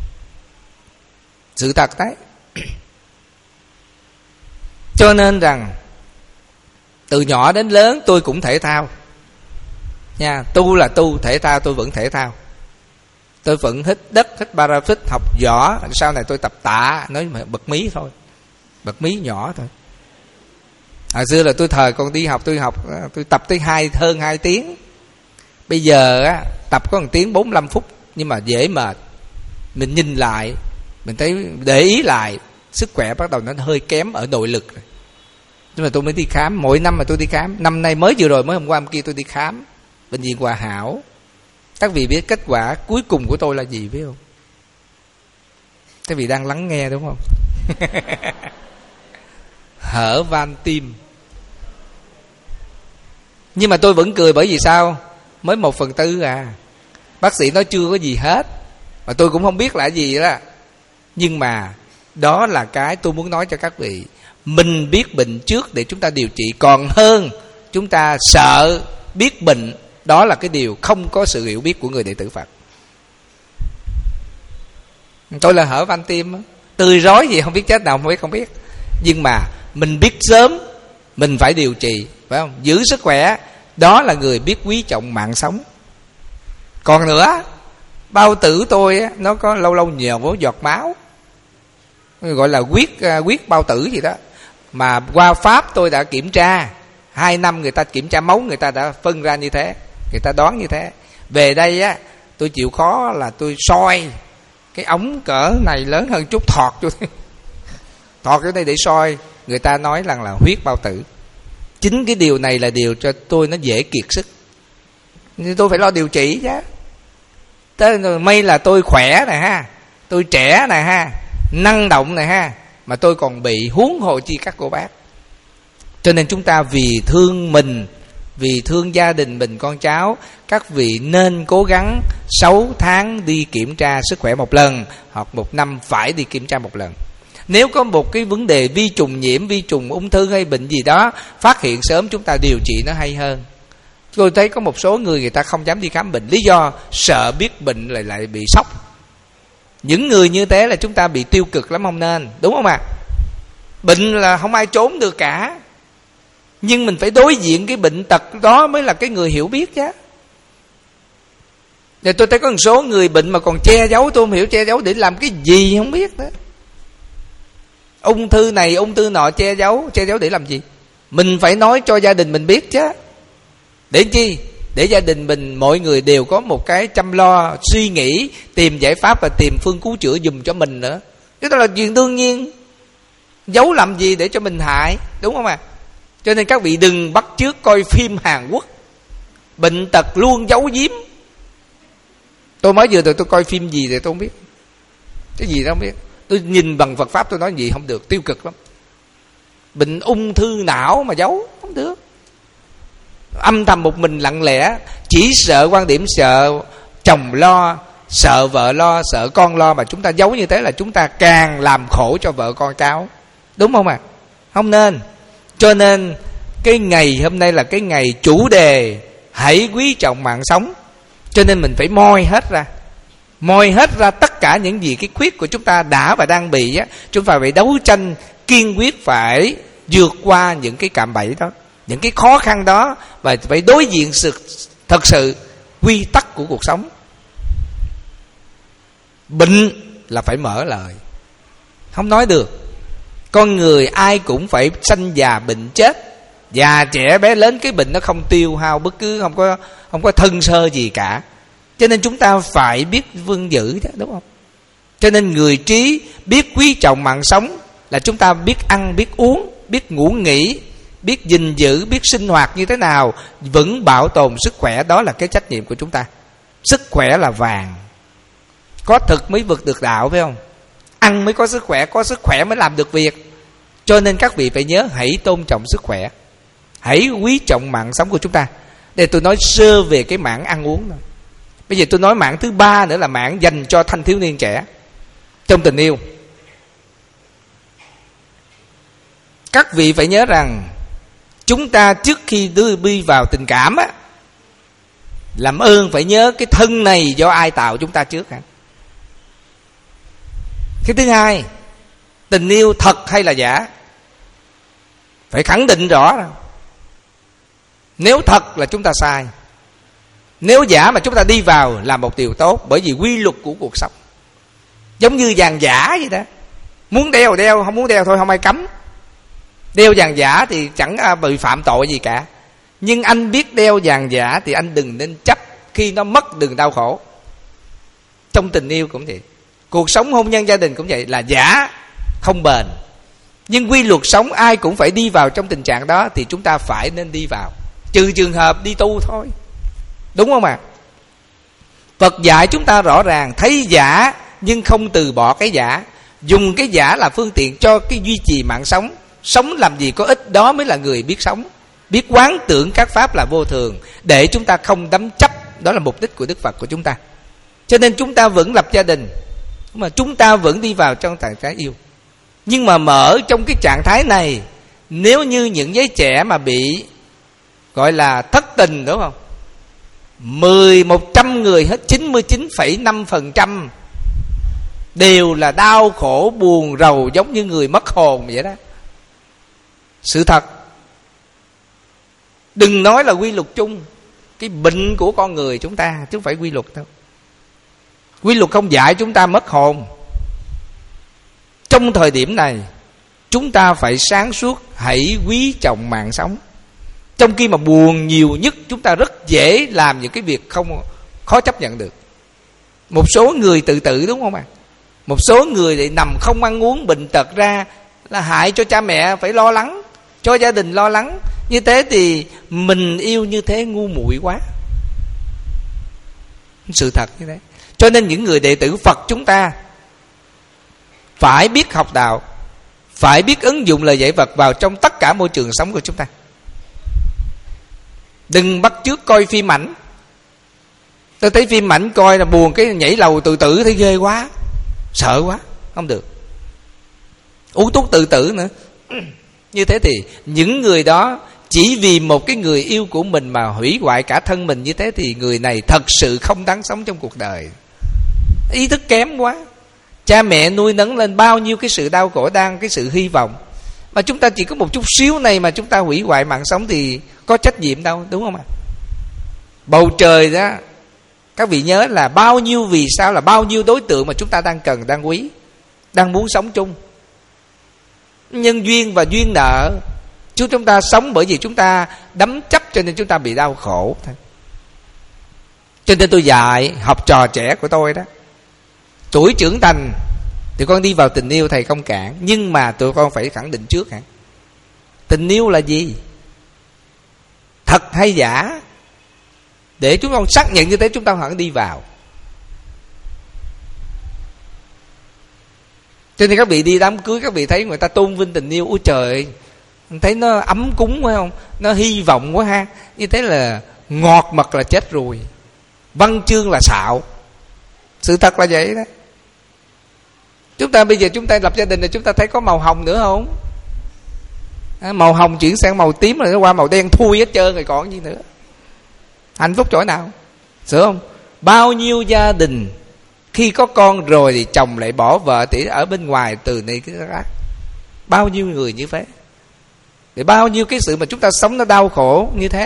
Sự thật đấy. Cho nên rằng từ nhỏ đến lớn tôi cũng thể thao nha. Tu là tu, thể thao tôi vẫn thể thao. Tôi vẫn thích đất, thích parafit, học võ. Sau này tôi tập tạ, nói bật mí thôi, bật mí nhỏ thôi. Hồi xưa là tôi thời còn đi học, tôi học tôi tập tới hai hơn hai tiếng. Bây giờ á, tập có một tiếng bốn mươi lăm phút nhưng mà dễ mệt. Mình nhìn lại, mình thấy để ý lại, sức khỏe bắt đầu nó hơi kém ở nội lực rồi. Nhưng mà tôi mới đi khám, mỗi năm mà tôi đi khám. Năm nay mới vừa rồi, mới hôm qua hôm kia tôi đi khám bệnh viện Hòa Hảo. Các vị biết kết quả cuối cùng của tôi là gì biết không? Các vị đang lắng nghe đúng không? Hở van tim. Nhưng mà tôi vẫn cười, bởi vì sao? Mới một phần tư à. Bác sĩ nói chưa có gì hết, mà tôi cũng không biết là gì đó. Nhưng mà đó là cái tôi muốn nói cho các vị. Mình biết bệnh trước để chúng ta điều trị, còn hơn chúng ta sợ biết bệnh. Đó là cái điều không có sự hiểu biết của người đệ tử Phật. Tôi là hở van tim, tươi rói gì không biết, chết nào không biết không biết. Nhưng mà mình biết sớm, mình phải điều trị, phải không? Giữ sức khỏe, đó là người biết quý trọng mạng sống. Còn nữa, bao tử tôi nó có lâu lâu nhiều vô giọt máu, gọi là huyết huyết bao tử gì đó. Mà qua Pháp tôi đã kiểm tra, hai năm người ta kiểm tra máu, người ta đã phân ra như thế, người ta đoán như thế. Về đây á, tôi chịu khó là tôi soi cái ống cỡ này lớn hơn chút, thọt vô thọt vô đây để soi. Người ta nói rằng là huyết bao tử. Chính cái điều này là điều cho tôi nó dễ kiệt sức, nên tôi phải lo điều trị chứ. Tới may là tôi khỏe nè ha, tôi trẻ nè ha, năng động nè ha, mà tôi còn bị, huống hồ chi các cô bác. Cho nên chúng ta vì thương mình, vì thương gia đình mình, con cháu, các vị nên cố gắng sáu tháng đi kiểm tra sức khỏe một lần, hoặc một năm phải đi kiểm tra một lần. Nếu có một cái vấn đề vi trùng nhiễm, vi trùng ung thư hay bệnh gì đó, phát hiện sớm chúng ta điều trị nó hay hơn. Tôi thấy có một số người người ta không dám đi khám bệnh, lý do sợ biết bệnh lại lại bị sốc. Những người như thế là chúng ta bị tiêu cực lắm, không nên, đúng không ạ? À? Bệnh là không ai trốn được cả, nhưng mình phải đối diện cái bệnh tật đó mới là cái người hiểu biết chứ. Để tôi thấy có một số người bệnh mà còn che giấu, tôi không hiểu che giấu để làm cái gì không biết đó. Ung thư này ung thư nọ che giấu, che giấu để làm gì? Mình phải nói cho gia đình mình biết chứ. Để chi? Để gia đình mình mọi người đều có một cái chăm lo, suy nghĩ, tìm giải pháp và tìm phương cứu chữa giùm cho mình nữa. Cái đó là chuyện đương nhiên. Giấu làm gì để cho mình hại, đúng không ạ? À? Cho nên các vị đừng bắt chước coi phim Hàn Quốc, bệnh tật luôn giấu giếm. Tôi mới vừa rồi tôi coi phim gì thì tôi không biết, cái gì đó không biết. Tôi nhìn bằng Phật pháp tôi nói gì không được, tiêu cực lắm. Bệnh ung thư não mà giấu không được. Âm thầm một mình lặng lẽ, chỉ sợ quan điểm sợ chồng lo, sợ vợ lo, sợ con lo, mà chúng ta giấu như thế là chúng ta càng làm khổ cho vợ con cháu, đúng không ạ? À? Không nên. Cho nên cái ngày hôm nay là cái ngày chủ đề hãy quý trọng mạng sống. Cho nên mình phải moi hết ra, moi hết ra tất cả những gì cái khuyết của chúng ta đã và đang bị á, chúng ta phải đấu tranh kiên quyết, phải vượt qua những cái cạm bẫy đó, những cái khó khăn đó, và phải đối diện sự thật sự quy tắc của cuộc sống. Bệnh là phải mở lời, không nói được. Con người ai cũng phải sanh già bệnh chết, già trẻ bé lớn, cái bệnh nó không tiêu hao bất cứ, không có không có thân sơ gì cả. Cho nên chúng ta phải biết vun giữ đó, đúng không? Cho nên người trí biết quý trọng mạng sống là chúng ta biết ăn, biết uống, biết ngủ nghỉ, biết gìn giữ, biết sinh hoạt như thế nào vẫn bảo tồn sức khỏe. Đó là cái trách nhiệm của chúng ta. Sức khỏe là vàng, có thực mới vực được đạo, phải không? Ăn mới có sức khỏe, có sức khỏe mới làm được việc. Cho nên các vị phải nhớ hãy tôn trọng sức khỏe, hãy quý trọng mạng sống của chúng ta. Để tôi nói sơ về cái mảng ăn uống thôi. Bây giờ tôi nói mảng thứ ba nữa là mảng dành cho thanh thiếu niên trẻ trong tình yêu. Các vị phải nhớ rằng chúng ta trước khi đưa đi vào tình cảm á, làm ơn phải nhớ cái thân này do ai tạo chúng ta trước hả? Cái thứ hai, tình yêu thật hay là giả, phải khẳng định rõ rồi. Nếu thật là chúng ta sai, nếu giả mà chúng ta đi vào là một điều tốt. Bởi vì quy luật của cuộc sống giống như vàng giả vậy đó. Muốn đeo đeo, không muốn đeo thôi, không ai cấm. Đeo vàng giả thì chẳng bị phạm tội gì cả. Nhưng anh biết đeo vàng giả thì anh đừng nên chấp, khi nó mất đừng đau khổ. Trong tình yêu cũng vậy, cuộc sống hôn nhân gia đình cũng vậy, là giả không bền. Nhưng quy luật sống ai cũng phải đi vào trong tình trạng đó thì chúng ta phải nên đi vào, trừ trường hợp đi tu thôi, đúng không ạ? À? Phật dạy chúng ta rõ ràng, thấy giả nhưng không từ bỏ cái giả, dùng cái giả là phương tiện cho cái duy trì mạng sống. Sống làm gì có ích, đó mới là người biết sống, biết quán tưởng các pháp là vô thường, để chúng ta không đắm chấp. Đó là mục đích của Đức Phật của chúng ta. Cho nên chúng ta vẫn lập gia đình, mà chúng ta vẫn đi vào trong trạng thái yêu. Nhưng mà mở trong cái trạng thái này, nếu như những giới trẻ mà bị gọi là thất tình, đúng không? Mười, một trăm người hết chín mươi chín phẩy năm phần trăm đều là đau khổ, buồn, rầu, giống như người mất hồn vậy đó. Sự thật. Đừng nói là quy luật chung, cái bệnh của con người chúng ta, chứ không phải quy luật đâu. Quy luật không dạy chúng ta mất hồn. Trong thời điểm này, chúng ta phải sáng suốt, hãy quý trọng mạng sống. Trong khi mà buồn nhiều nhất, chúng ta rất dễ làm những cái việc không khó chấp nhận được. Một số người tự tử, đúng không ạ? Một số người lại nằm không ăn uống, bệnh tật ra là hại cho cha mẹ phải lo lắng, cho gia đình lo lắng. Như thế thì mình yêu như thế ngu muội quá. Sự thật như thế. Cho nên những người đệ tử Phật chúng ta phải biết học đạo, phải biết ứng dụng lời dạy Phật vào trong tất cả môi trường sống của chúng ta. Đừng bắt chước coi phim ảnh. Tôi thấy phim ảnh coi là buồn, cái nhảy lầu tự tử thấy ghê quá, sợ quá, không được. Uống thuốc tự tử nữa. Như thế thì những người đó chỉ vì một cái người yêu của mình mà hủy hoại cả thân mình, như thế thì người này thật sự không đáng sống trong cuộc đời. Ý thức kém quá. Cha mẹ nuôi nấng lên bao nhiêu cái sự đau khổ, đang cái sự hy vọng, mà chúng ta chỉ có một chút xíu này mà chúng ta hủy hoại mạng sống thì có trách nhiệm đâu, đúng không ạ? Bầu trời đó Các vị nhớ là bao nhiêu vì sao, là bao nhiêu đối tượng mà chúng ta đang cần, đang quý, đang muốn sống chung. Nhân duyên và duyên nợ, chúng ta sống bởi vì chúng ta đắm chấp cho nên chúng ta bị đau khổ. Cho nên tôi dạy học trò trẻ của tôi đó, tuổi trưởng thành thì con đi vào tình yêu thầy không cản, nhưng mà tụi con phải khẳng định trước hả, tình yêu là gì, thật hay giả, để chúng con xác nhận như thế chúng ta hẳn đi vào. Cho nên các vị đi đám cưới, các vị thấy người ta tôn vinh tình yêu, ôi trời, thấy nó ấm cúng phải không, nó hy vọng quá ha, như thế là ngọt mật là chết rồi, văn chương là xạo. Sự thật là vậy đó. Chúng ta bây giờ chúng ta lập gia đình thì chúng ta thấy có màu hồng nữa không? À, màu hồng chuyển sang màu tím rồi nó qua màu đen thui hết trơn rồi còn gì nữa. Hạnh phúc chỗ nào? Sửa không? Bao nhiêu gia đình khi có con rồi thì chồng lại bỏ vợ thì ở bên ngoài từ này cái khác. Bao nhiêu người như thế. Để bao nhiêu cái sự mà chúng ta sống nó đau khổ như thế.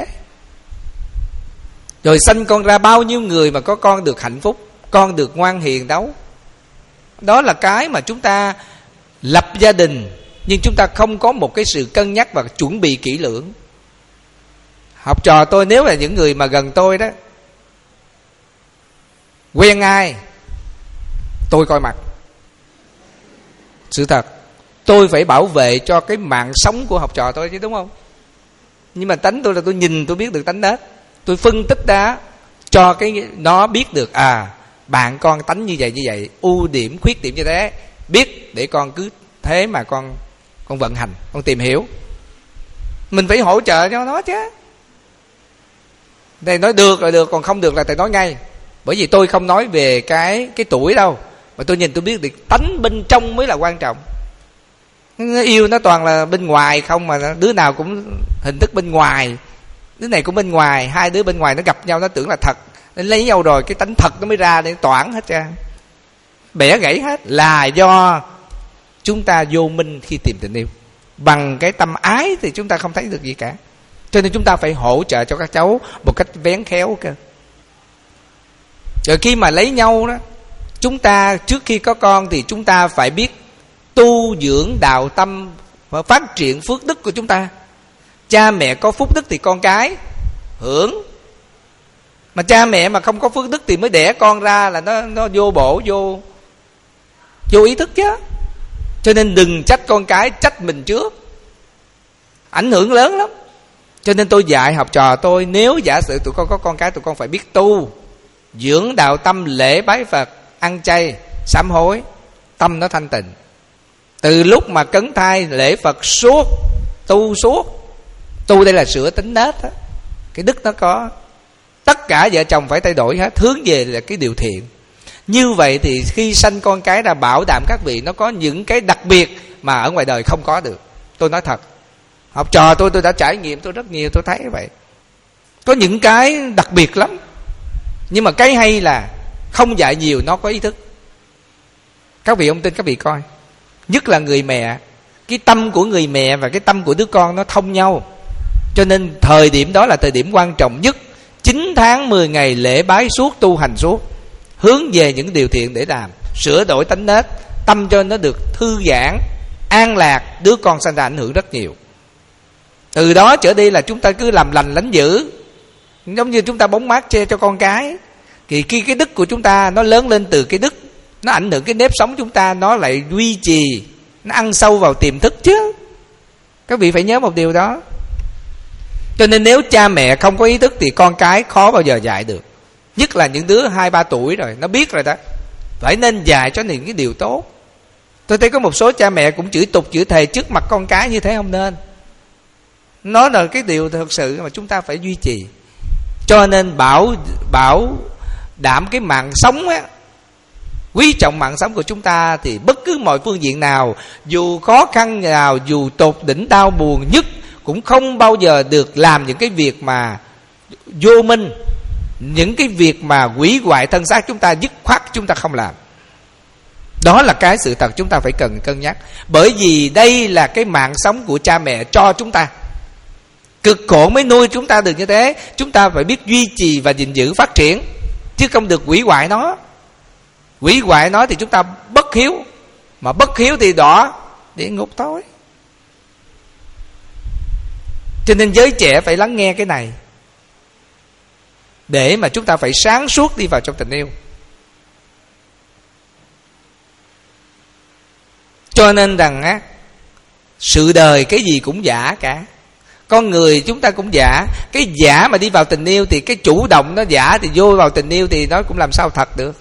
Rồi sanh con ra bao nhiêu người mà có con được hạnh phúc, con được ngoan hiền đấu. Đó là cái mà chúng ta lập gia đình, nhưng chúng ta không có một cái sự cân nhắc và chuẩn bị kỹ lưỡng. Học trò tôi nếu là những người mà gần tôi đó, quen ai tôi coi mặt. Sự thật, tôi phải bảo vệ cho cái mạng sống của học trò tôi chứ, đúng không? Nhưng mà tánh tôi là tôi nhìn tôi biết được tánh nết, tôi phân tích ra cho cái nó biết được à bạn con tánh như vậy như vậy, ưu điểm khuyết điểm như thế, biết để con cứ thế mà con con vận hành, con tìm hiểu. Mình phải hỗ trợ cho nó chứ. Thầy nói được là được, còn không được là thầy nói ngay. Bởi vì tôi không nói về cái cái tuổi đâu, mà tôi nhìn tôi biết được tánh bên trong mới là quan trọng. Nó yêu nó toàn là bên ngoài không, mà đứa nào cũng hình thức bên ngoài, đứa này cũng bên ngoài, hai đứa bên ngoài nó gặp nhau nó tưởng là thật, nó lấy nhau rồi cái tánh thật nó mới ra để toản hết trơn, bẻ gãy hết. Là do chúng ta vô minh khi tìm tình yêu. Bằng cái tâm ái thì chúng ta không thấy được gì cả. Cho nên chúng ta phải hỗ trợ cho các cháu một cách vén khéo cơ. Rồi khi mà lấy nhau đó, chúng ta trước khi có con thì chúng ta phải biết tu dưỡng đạo tâm và phát triển phước đức của chúng ta. Cha mẹ có phúc đức thì con cái hưởng. Mà cha mẹ mà không có phước đức thì mới đẻ con ra là nó nó vô bổ, vô vô ý thức chứ. Cho nên đừng trách con cái, trách mình trước, ảnh hưởng lớn lắm. Cho nên tôi dạy học trò tôi, nếu giả sử tụi con có con cái, tụi con phải biết tu dưỡng đạo tâm, lễ bái Phật, ăn chay, sám hối, tâm nó thanh tịnh. Từ lúc mà cấn thai lễ Phật suốt, tu suốt. Tu đây là sửa tính nết đó. Cái đức nó có. Tất cả vợ chồng phải thay đổi hết, hướng về là cái điều thiện. Như vậy thì khi sanh con cái ra, bảo đảm các vị nó có những cái đặc biệt mà ở ngoài đời không có được. Tôi nói thật, học trò tôi tôi đã trải nghiệm tôi rất nhiều, tôi thấy vậy. Có những cái đặc biệt lắm. Nhưng mà cái hay là không dạy nhiều, nó có ý thức. Các vị không tin các vị coi, nhất là người mẹ, cái tâm của người mẹ và cái tâm của đứa con nó thông nhau. Cho nên thời điểm đó là thời điểm quan trọng nhất. Chín tháng mười ngày lễ bái suốt, tu hành suốt, hướng về những điều thiện để làm, sửa đổi tánh nết, tâm cho nó được thư giãn, an lạc. Đứa con sanh ra ảnh hưởng rất nhiều. Từ đó trở đi là chúng ta cứ làm lành lánh dữ, giống như chúng ta bóng mát che cho con cái. Thì khi cái đức của chúng ta nó lớn lên từ cái đức, nó ảnh hưởng cái nếp sống chúng ta, nó lại duy trì, nó ăn sâu vào tiềm thức chứ. Các vị phải nhớ một điều đó. Cho nên nếu cha mẹ không có ý thức thì con cái khó bao giờ dạy được. Nhất là những đứa hai ba tuổi rồi, nó biết rồi đó, phải nên dạy cho những cái điều tốt. Tôi thấy có một số cha mẹ cũng chửi tục chửi thề trước mặt con cái, như thế không nên. Nó là cái điều thực sự mà chúng ta phải duy trì. Cho nên bảo bảo đảm cái mạng sống á, quý trọng mạng sống của chúng ta, thì bất cứ mọi phương diện nào, dù khó khăn nào, dù tột đỉnh đau buồn nhất, cũng không bao giờ được làm những cái việc mà vô minh, những cái việc mà hủy hoại thân xác chúng ta, dứt khoát chúng ta không làm. Đó là cái sự thật chúng ta phải cần cân nhắc. Bởi vì đây là cái mạng sống của cha mẹ cho chúng ta, cực khổ mới nuôi chúng ta được như thế. Chúng ta phải biết duy trì và gìn giữ phát triển. chứ không được hủy hoại nó. Hủy hoại nó thì chúng ta bất hiếu, mà bất hiếu thì đọa địa ngục thôi. Cho nên giới trẻ phải lắng nghe cái này, để mà chúng ta phải sáng suốt đi vào trong tình yêu. Cho nên rằng á, sự đời cái gì cũng giả cả. Con người chúng ta cũng giả. Cái giả mà đi vào tình yêu thì cái chủ động nó giả, thì vô vào tình yêu thì nó cũng làm sao thật được.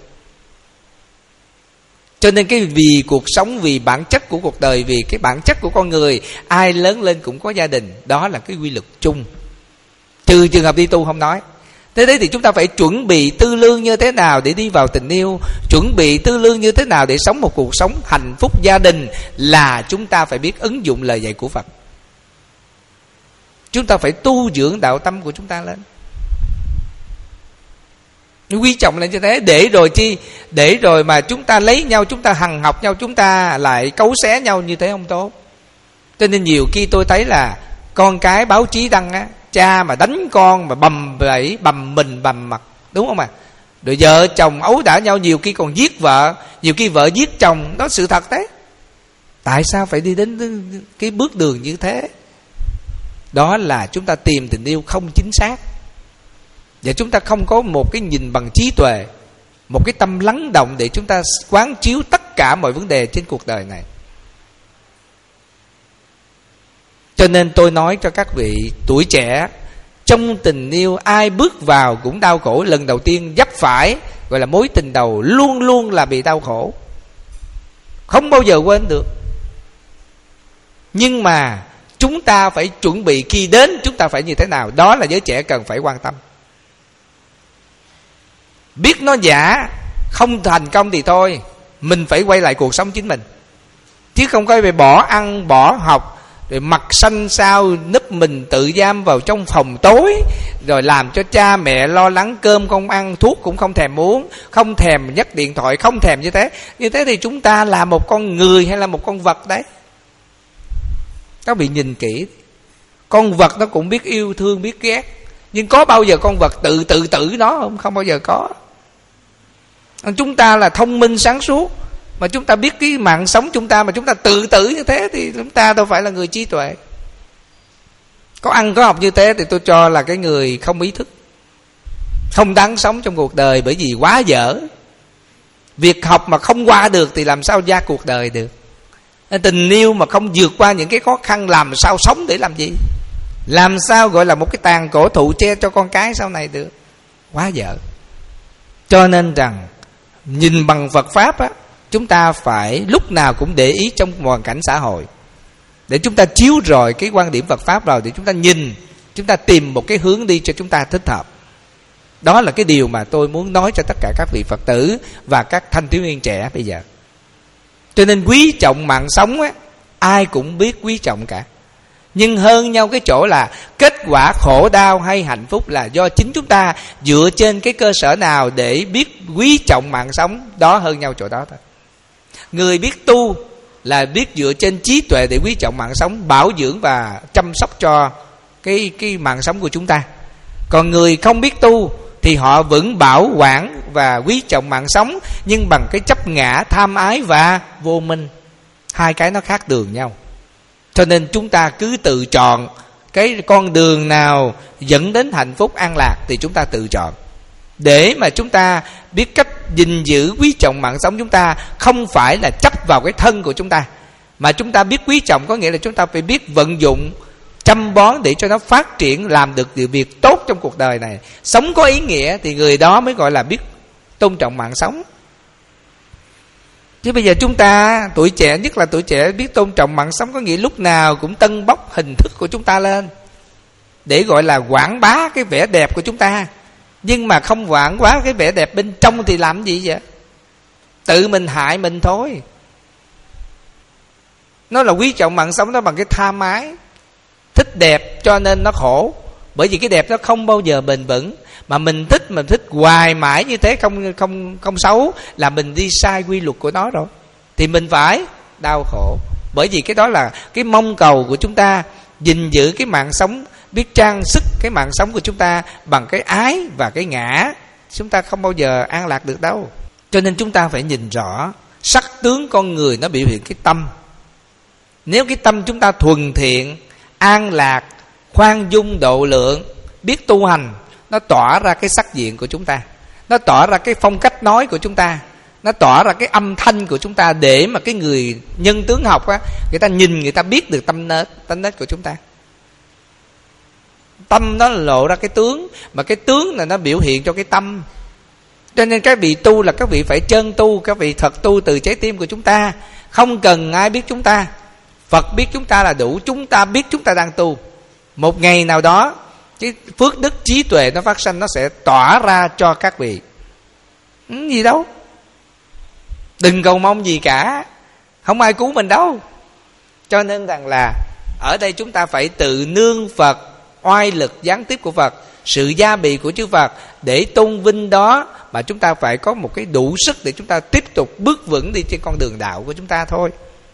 Cho nên cái vì cuộc sống, vì bản chất của cuộc đời, vì cái bản chất của con người, ai lớn lên cũng có gia đình. Đó là cái quy luật chung, trừ trường hợp đi tu không nói. Thế đấy thì chúng ta phải chuẩn bị tư lương như thế nào để đi vào tình yêu, chuẩn bị tư lương như thế nào để sống một cuộc sống hạnh phúc gia đình, là chúng ta phải biết ứng dụng lời dạy của Phật. Chúng ta phải tu dưỡng đạo tâm của chúng ta lên, quý trọng lên như thế. Để rồi chi? Để rồi mà chúng ta lấy nhau, chúng ta hằn học nhau, chúng ta lại cấu xé nhau, như thế không tốt. Cho nên nhiều khi tôi thấy là con cái báo chí đăng á, cha mà đánh con mà bầm bẫy, bầm mình bầm mặt, đúng không ạ? À? Rồi vợ chồng ấu đả nhau, nhiều khi còn giết vợ, nhiều khi vợ giết chồng. Đó sự thật đấy. Tại sao phải đi đến cái bước đường như thế? Đó là chúng ta tìm tình yêu không chính xác, và chúng ta không có một cái nhìn bằng trí tuệ, một cái tâm lắng động để chúng ta quán chiếu tất cả mọi vấn đề trên cuộc đời này. Cho nên tôi nói cho các vị tuổi trẻ, trong tình yêu ai bước vào cũng đau khổ. Lần đầu tiên vấp phải gọi là mối tình đầu, luôn luôn là bị đau khổ, không bao giờ quên được. Nhưng mà chúng ta phải chuẩn bị khi đến chúng ta phải như thế nào. Đó là giới trẻ cần phải quan tâm. Biết nó giả, không thành công thì thôi, mình phải quay lại cuộc sống chính mình, chứ không có phải bỏ ăn bỏ học, rồi mặt xanh xao núp mình tự giam vào trong phòng tối, rồi làm cho cha mẹ lo lắng, cơm không ăn, thuốc cũng không thèm uống, không thèm nhấc điện thoại, không thèm như thế. Như thế thì chúng ta là một con người hay là một con vật đấy? Các vị nhìn kỹ, con vật nó cũng biết yêu thương, biết ghét, nhưng có bao giờ con vật tự tự tử nó không? Không bao giờ có. Chúng ta là thông minh sáng suốt, mà chúng ta biết cái mạng sống chúng ta mà chúng ta tự tử như thế thì chúng ta đâu phải là người trí tuệ. Có ăn có học như thế thì tôi cho là cái người không ý thức, không đáng sống trong cuộc đời, bởi vì quá dở. Việc học mà không qua được thì làm sao ra cuộc đời được. Tình yêu mà không vượt qua những cái khó khăn, làm sao sống để làm gì? Làm sao gọi là một cái tàn cổ thụ che cho con cái sau này được? Quá dở. Cho nên rằng nhìn bằng Phật Pháp á, chúng ta phải lúc nào cũng để ý trong hoàn cảnh xã hội, để chúng ta chiếu rồi cái quan điểm Phật Pháp rồi, để chúng ta nhìn, chúng ta tìm một cái hướng đi cho chúng ta thích hợp. Đó là cái điều mà tôi muốn nói cho tất cả các vị Phật tử và các thanh thiếu niên trẻ bây giờ. Cho nên quý trọng mạng sống á, ai cũng biết quý trọng cả. Nhưng hơn nhau cái chỗ là kết quả khổ đau hay hạnh phúc là do chính chúng ta dựa trên cái cơ sở nào để biết quý trọng mạng sống. Đó hơn nhau chỗ đó thôi. Người biết tu là biết dựa trên trí tuệ để quý trọng mạng sống, bảo dưỡng và chăm sóc cho cái, cái mạng sống của chúng ta. Còn người không biết tu thì họ vẫn bảo quản và quý trọng mạng sống, nhưng bằng cái chấp ngã, tham ái và vô minh. Hai cái nó khác đường nhau. Cho nên chúng ta cứ tự chọn cái con đường nào dẫn đến hạnh phúc an lạc thì chúng ta tự chọn, để mà chúng ta biết cách gìn giữ quý trọng mạng sống chúng ta, không phải là chấp vào cái thân của chúng ta, mà chúng ta biết quý trọng có nghĩa là chúng ta phải biết vận dụng, chăm bón để cho nó phát triển, làm được điều việc tốt trong cuộc đời này, sống có ý nghĩa, thì người đó mới gọi là biết tôn trọng mạng sống. Chứ bây giờ chúng ta, tuổi trẻ, nhất là tuổi trẻ, biết tôn trọng mạng sống có nghĩa lúc nào cũng tân bốc hình thức của chúng ta lên, để gọi là quảng bá cái vẻ đẹp của chúng ta. Nhưng mà không quảng bá cái vẻ đẹp bên trong thì làm gì vậy? Tự mình hại mình thôi. Nó là quý trọng mạng sống đó bằng cái tham ái, thích đẹp cho nên nó khổ. Bởi vì cái đẹp nó không bao giờ bền vững. Mà mình thích, mình thích hoài mãi như thế, không không không xấu, là mình đi sai quy luật của nó rồi, thì mình phải đau khổ. Bởi vì cái đó là cái mong cầu của chúng ta, gìn giữ cái mạng sống, biết trang sức cái mạng sống của chúng ta bằng cái ái và cái ngã, chúng ta không bao giờ an lạc được đâu. Cho nên chúng ta phải nhìn rõ sắc tướng con người nó biểu hiện cái tâm. Nếu cái tâm chúng ta thuần thiện, an lạc, khoan dung, độ lượng, biết tu hành, nó tỏa ra cái sắc diện của chúng ta, nó tỏa ra cái phong cách nói của chúng ta, nó tỏa ra cái âm thanh của chúng ta, để mà cái người nhân tướng học á, người ta nhìn, người ta biết được tâm nết, tâm nết của chúng ta. Tâm nó lộ ra cái tướng, mà cái tướng là nó biểu hiện cho cái tâm. Cho nên các vị tu là các vị phải chân tu, các vị thật tu từ trái tim của chúng ta. Không cần ai biết chúng ta, Phật biết chúng ta là đủ. Chúng ta biết chúng ta đang tu. Một ngày nào đó cái phước đức trí tuệ nó phát sanh, nó sẽ tỏa ra cho các vị. Ừ, gì đâu. Đừng cầu mong gì cả, không ai cứu mình đâu. Cho nên rằng là ở đây chúng ta phải tự nương Phật, oai lực gián tiếp của Phật, sự gia bị của chư Phật để tôn vinh đó, mà chúng ta phải có một cái đủ sức để chúng ta tiếp tục bước vững đi trên con đường đạo của chúng ta thôi.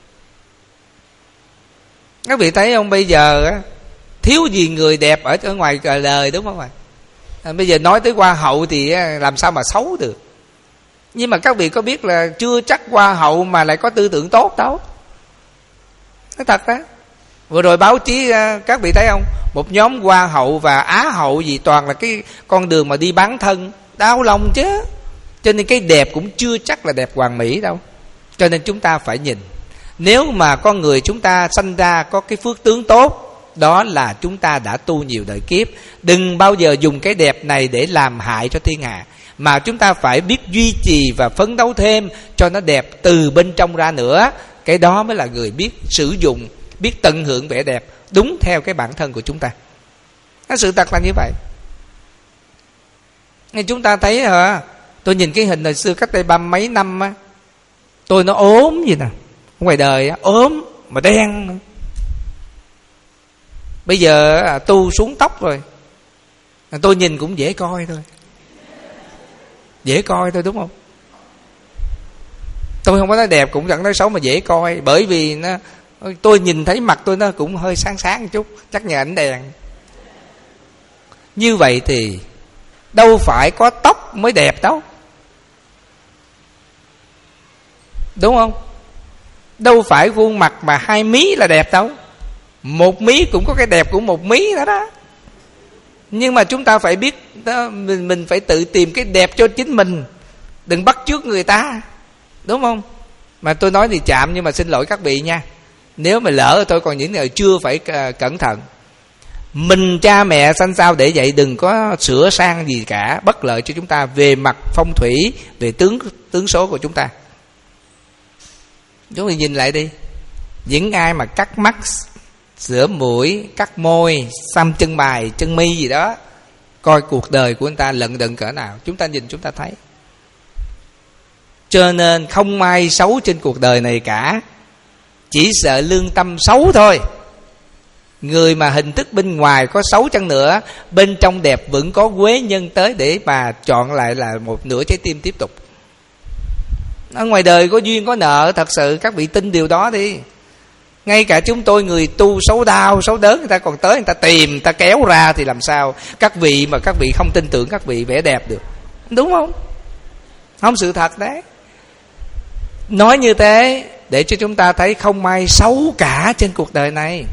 Các vị thấy không, bây giờ thiếu gì người đẹp ở ở ngoài đời, đúng không ạ? À, bây giờ nói tới hoa hậu thì làm sao mà xấu được. Nhưng mà các vị có biết là chưa chắc hoa hậu mà lại có tư tưởng tốt đâu. Nói thật đó. Vừa rồi báo chí các vị thấy không, một nhóm hoa hậu và á hậu gì toàn là cái con đường mà đi bán thân, đau lòng chứ. Cho nên cái đẹp cũng chưa chắc là đẹp hoàn mỹ đâu. Cho nên chúng ta phải nhìn, nếu mà con người chúng ta sanh ra có cái phước tướng tốt, đó là chúng ta đã tu nhiều đời kiếp. Đừng bao giờ dùng cái đẹp này để làm hại cho thiên hạ, mà chúng ta phải biết duy trì và phấn đấu thêm cho nó đẹp từ bên trong ra nữa. Cái đó mới là người biết sử dụng, biết tận hưởng vẻ đẹp đúng theo cái bản thân của chúng ta. Cái sự thật là như vậy. Nên chúng ta thấy hả, tôi nhìn cái hình hồi xưa cách đây ba mấy năm á, tôi nó ốm gì nè, ngoài đời á, ốm mà đen. Bây giờ tu xuống tóc rồi, tôi nhìn cũng dễ coi thôi, dễ coi thôi, đúng không? Tôi không có nói đẹp cũng chẳng nói xấu, mà dễ coi. Bởi vì nó, tôi nhìn thấy mặt tôi nó cũng hơi sáng sáng một chút, chắc nhờ ánh đèn. Như vậy thì đâu phải có tóc mới đẹp đâu, đúng không? Đâu phải khuôn mặt mà hai mí là đẹp đâu, một mí cũng có cái đẹp của một mí đó đó. Nhưng mà chúng ta phải biết đó, mình, mình phải tự tìm cái đẹp cho chính mình, đừng bắt chước người ta, đúng không? Mà tôi nói thì chạm, nhưng mà xin lỗi các vị nha, nếu mà lỡ tôi còn những người chưa phải cẩn thận. Mình cha mẹ sanh sao để vậy, đừng có sửa sang gì cả, bất lợi cho chúng ta về mặt phong thủy, về tướng tướng số của chúng ta. Chúng ta nhìn lại đi, những ai mà cắt mắt, sửa mũi, cắt môi, xăm chân mày, chân mi gì đó, coi cuộc đời của người ta lận đận cỡ nào, chúng ta nhìn chúng ta thấy. Cho nên không ai xấu trên cuộc đời này cả, chỉ sợ lương tâm xấu thôi. Người mà hình thức bên ngoài có xấu chăng nữa, bên trong đẹp vẫn có quế nhân tới để mà chọn lại là một nửa trái tim tiếp tục. Ở ngoài đời có duyên có nợ, thật sự các vị tin điều đó đi. Ngay cả chúng tôi người tu xấu đau, xấu đớn, người ta còn tới, người ta tìm, người ta kéo ra, thì làm sao các vị mà các vị không tin tưởng các vị vẻ đẹp được, đúng không? Không, sự thật đấy. Nói như thế để cho chúng ta thấy không ai xấu cả trên cuộc đời này.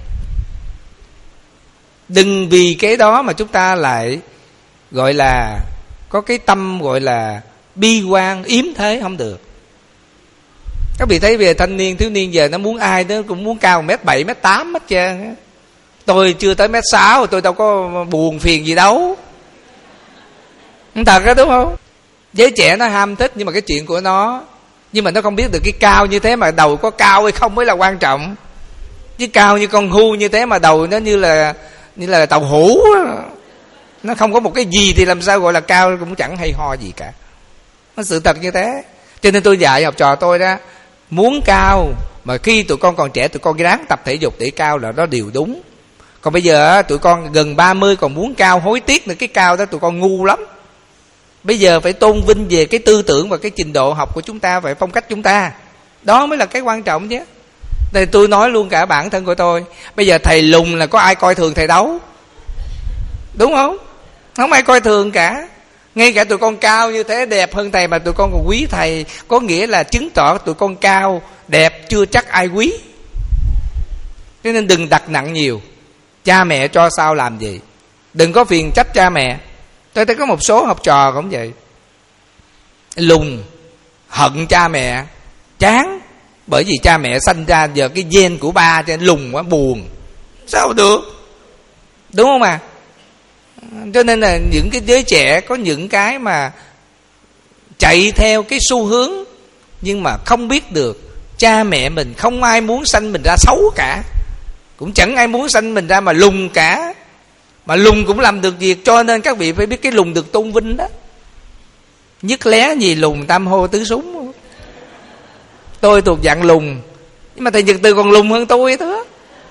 Đừng vì cái đó mà chúng ta lại gọi là có cái tâm gọi là bi quan yếm thế, không được. Các vị thấy về thanh niên thiếu niên giờ nó muốn ai nó cũng muốn cao mét bảy mét tám hết trơn. Tôi chưa tới mét sáu, tôi đâu có buồn phiền gì đâu, thật đó, đúng không? Giới trẻ nó ham thích, nhưng mà cái chuyện của nó, nhưng mà nó không biết được cái cao như thế mà đầu có cao hay không mới là quan trọng. Chứ cao như con hưu như thế mà đầu nó như là như là tàu hũ, nó không có một cái gì thì làm sao gọi là cao, cũng chẳng hay ho gì cả. Nó sự thật như thế. Cho nên tôi dạy học trò tôi đó, muốn cao mà khi tụi con còn trẻ, tụi con ráng tập thể dục để cao là đó điều đúng. Còn bây giờ tụi con gần ba mươi còn muốn cao, hối tiếc nữa, cái cao đó tụi con ngu lắm. Bây giờ phải tôn vinh về cái tư tưởng và cái trình độ học của chúng ta, về phong cách chúng ta, đó mới là cái quan trọng chứ. Đây tôi nói luôn cả bản thân của tôi, bây giờ thầy lùn là có ai coi thường thầy đâu, đúng không? Không ai coi thường cả. Ngay cả tụi con cao như thế, đẹp hơn thầy mà tụi con còn quý thầy, có nghĩa là chứng tỏ tụi con cao đẹp chưa chắc ai quý. Cho nên đừng đặt nặng nhiều. Cha mẹ cho sao làm gì, đừng có phiền trách cha mẹ. Tôi thấy có một số học trò cũng vậy, lùn, hận cha mẹ, chán. Bởi vì cha mẹ sanh ra giờ cái gen của ba cho nên lùn quá, buồn. Sao được, đúng không à? Cho nên là những cái đứa trẻ có những cái mà chạy theo cái xu hướng, nhưng mà không biết được cha mẹ mình không ai muốn sanh mình ra xấu cả, cũng chẳng ai muốn sanh mình ra mà lùn cả. Mà lùn cũng làm được việc. Cho nên các vị phải biết cái lùn được tôn vinh đó. Nhất lé gì lùn tam hô tứ súng. Tôi thuộc dạng lùn, nhưng mà thầy Nhật Từ còn lùn hơn tôi nữa.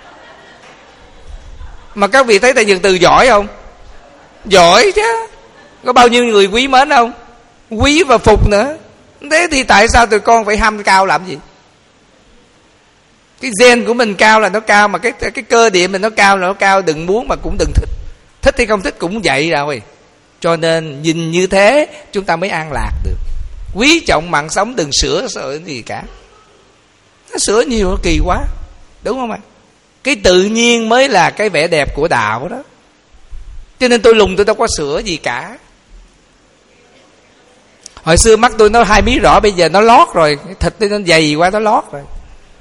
Mà các vị thấy thầy Nhật Từ giỏi không? Giỏi chứ. Có bao nhiêu người quý mến không? Quý và phục nữa. Thế thì tại sao tụi con phải ham cao làm gì? Cái gen của mình cao là nó cao, mà cái cái cơ địa mình nó cao là nó cao. Đừng muốn mà cũng đừng thích. Thích hay không thích cũng vậy rồi. Cho nên nhìn như thế chúng ta mới an lạc được. Quý trọng mạng sống, đừng sửa sợ gì cả. Nó sửa nhiều nó kỳ quá, đúng không ạ? Cái tự nhiên mới là cái vẻ đẹp của đạo đó. Cho nên tôi lùn tôi đâu có sửa gì cả. Hồi xưa mắt tôi nó hai mí rõ, bây giờ nó lót rồi. Thịt nó dày quá, nó lót rồi.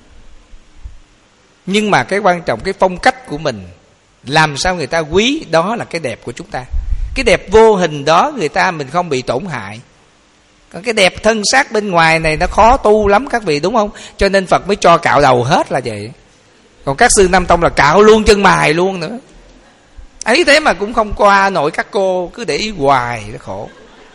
Nhưng mà cái quan trọng, cái phong cách của mình, làm sao người ta quý, đó là cái đẹp của chúng ta. Cái đẹp vô hình đó người ta mình không bị tổn hại. Còn cái đẹp thân xác bên ngoài này nó khó tu lắm các vị, đúng không? Cho nên Phật mới cho cạo đầu hết là vậy. Còn các sư Nam Tông là cạo luôn chân mày luôn nữa. Ấy thế mà cũng không qua nổi các cô, cứ để ý hoài, nó khổ.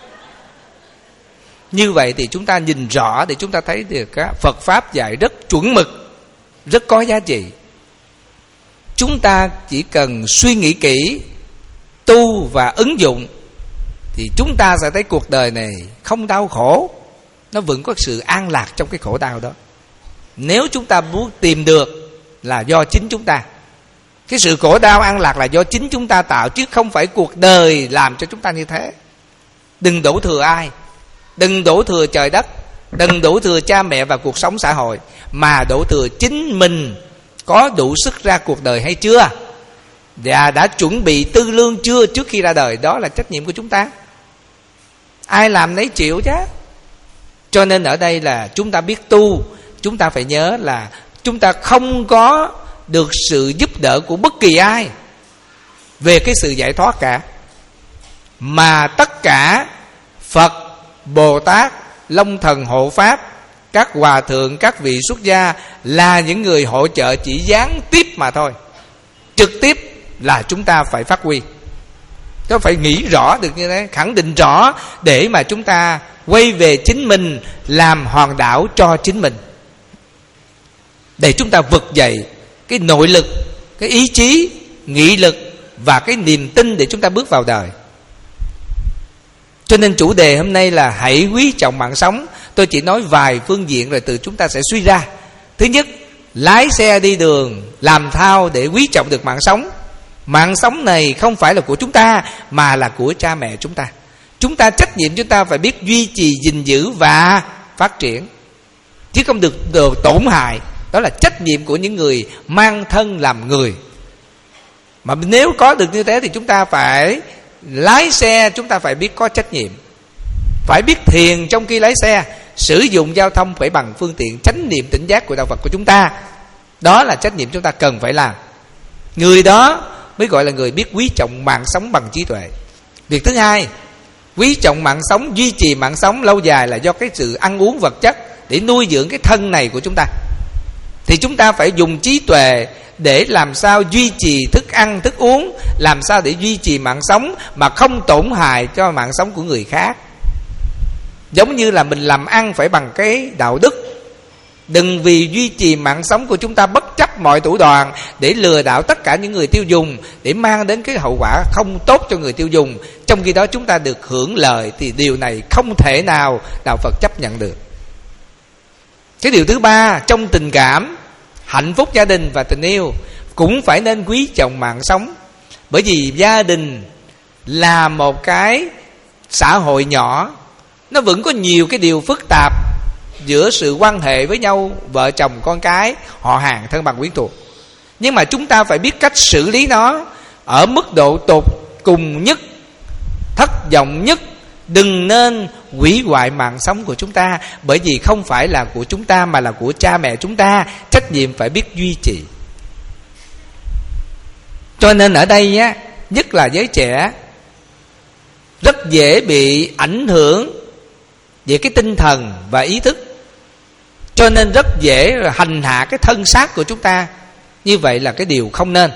Như vậy thì chúng ta nhìn rõ để chúng ta thấy được Phật Pháp dạy rất chuẩn mực, rất có giá trị. Chúng ta chỉ cần suy nghĩ kỹ, tu và ứng dụng, thì chúng ta sẽ thấy cuộc đời này không đau khổ, nó vẫn có sự an lạc trong cái khổ đau đó. Nếu chúng ta muốn tìm được là do chính chúng ta. Cái sự khổ đau an lạc là do chính chúng ta tạo, chứ không phải cuộc đời làm cho chúng ta như thế. Đừng đổ thừa ai, đừng đổ thừa trời đất, đừng đổ thừa cha mẹ và cuộc sống xã hội, mà đổ thừa chính mình có đủ sức ra cuộc đời hay chưa, và đã chuẩn bị tư lương chưa trước khi ra đời. Đó là trách nhiệm của chúng ta. Ai làm nấy chịu chứ. Cho nên ở đây là chúng ta biết tu, chúng ta phải nhớ là chúng ta không có được sự giúp đỡ của bất kỳ ai về cái sự giải thoát cả, mà tất cả Phật, Bồ Tát, Long Thần hộ Pháp, các hòa thượng, các vị xuất gia là những người hỗ trợ chỉ gián tiếp mà thôi. Trực tiếp là chúng ta phải phát huy. Chúng phải nghĩ rõ được như thế, khẳng định rõ để mà chúng ta quay về chính mình, làm hoàn đảo cho chính mình, để chúng ta vực dậy cái nội lực, cái ý chí, nghị lực và cái niềm tin để chúng ta bước vào đời. Cho nên chủ đề hôm nay là hãy quý trọng mạng sống. Tôi chỉ nói vài phương diện rồi từ chúng ta sẽ suy ra. Thứ nhất, lái xe đi đường làm thao để quý trọng được mạng sống. Mạng sống này không phải là của chúng ta, mà là của cha mẹ chúng ta. Chúng ta trách nhiệm chúng ta phải biết duy trì, gìn giữ và phát triển, chứ không được, được tổn hại. Đó là trách nhiệm của những người mang thân làm người. Mà nếu có được như thế thì chúng ta phải lái xe, chúng ta phải biết có trách nhiệm, phải biết thiền trong khi lái xe, sử dụng giao thông phải bằng phương tiện chánh niệm tỉnh giác của đạo Phật của chúng ta. Đó là trách nhiệm chúng ta cần phải làm. Người đó mới gọi là người biết quý trọng mạng sống bằng trí tuệ. Việc thứ hai, quý trọng mạng sống, duy trì mạng sống lâu dài là do cái sự ăn uống vật chất để nuôi dưỡng cái thân này của chúng ta. Thì chúng ta phải dùng trí tuệ để làm sao duy trì thức ăn, thức uống, làm sao để duy trì mạng sống mà không tổn hại cho mạng sống của người khác. Giống như là mình làm ăn phải bằng cái đạo đức. Đừng vì duy trì mạng sống của chúng ta bất chấp mọi thủ đoạn để lừa đảo tất cả những người tiêu dùng, để mang đến cái hậu quả không tốt cho người tiêu dùng. Trong khi đó chúng ta được hưởng lợi, thì điều này không thể nào đạo Phật chấp nhận được. Cái điều thứ ba, trong tình cảm, hạnh phúc gia đình và tình yêu cũng phải nên quý trọng mạng sống. Bởi vì gia đình là một cái xã hội nhỏ, nó vẫn có nhiều cái điều phức tạp giữa sự quan hệ với nhau, vợ chồng con cái, họ hàng, thân bằng quyến thuộc. Nhưng mà chúng ta phải biết cách xử lý nó ở mức độ tột cùng nhất, thất vọng nhất. Đừng nên hủy hoại mạng sống của chúng ta, bởi vì không phải là của chúng ta mà là của cha mẹ chúng ta. Trách nhiệm phải biết duy trì. Cho nên ở đây á, nhất là giới trẻ rất dễ bị ảnh hưởng về cái tinh thần và ý thức, cho nên rất dễ hành hạ cái thân xác của chúng ta. Như vậy là cái điều không nên.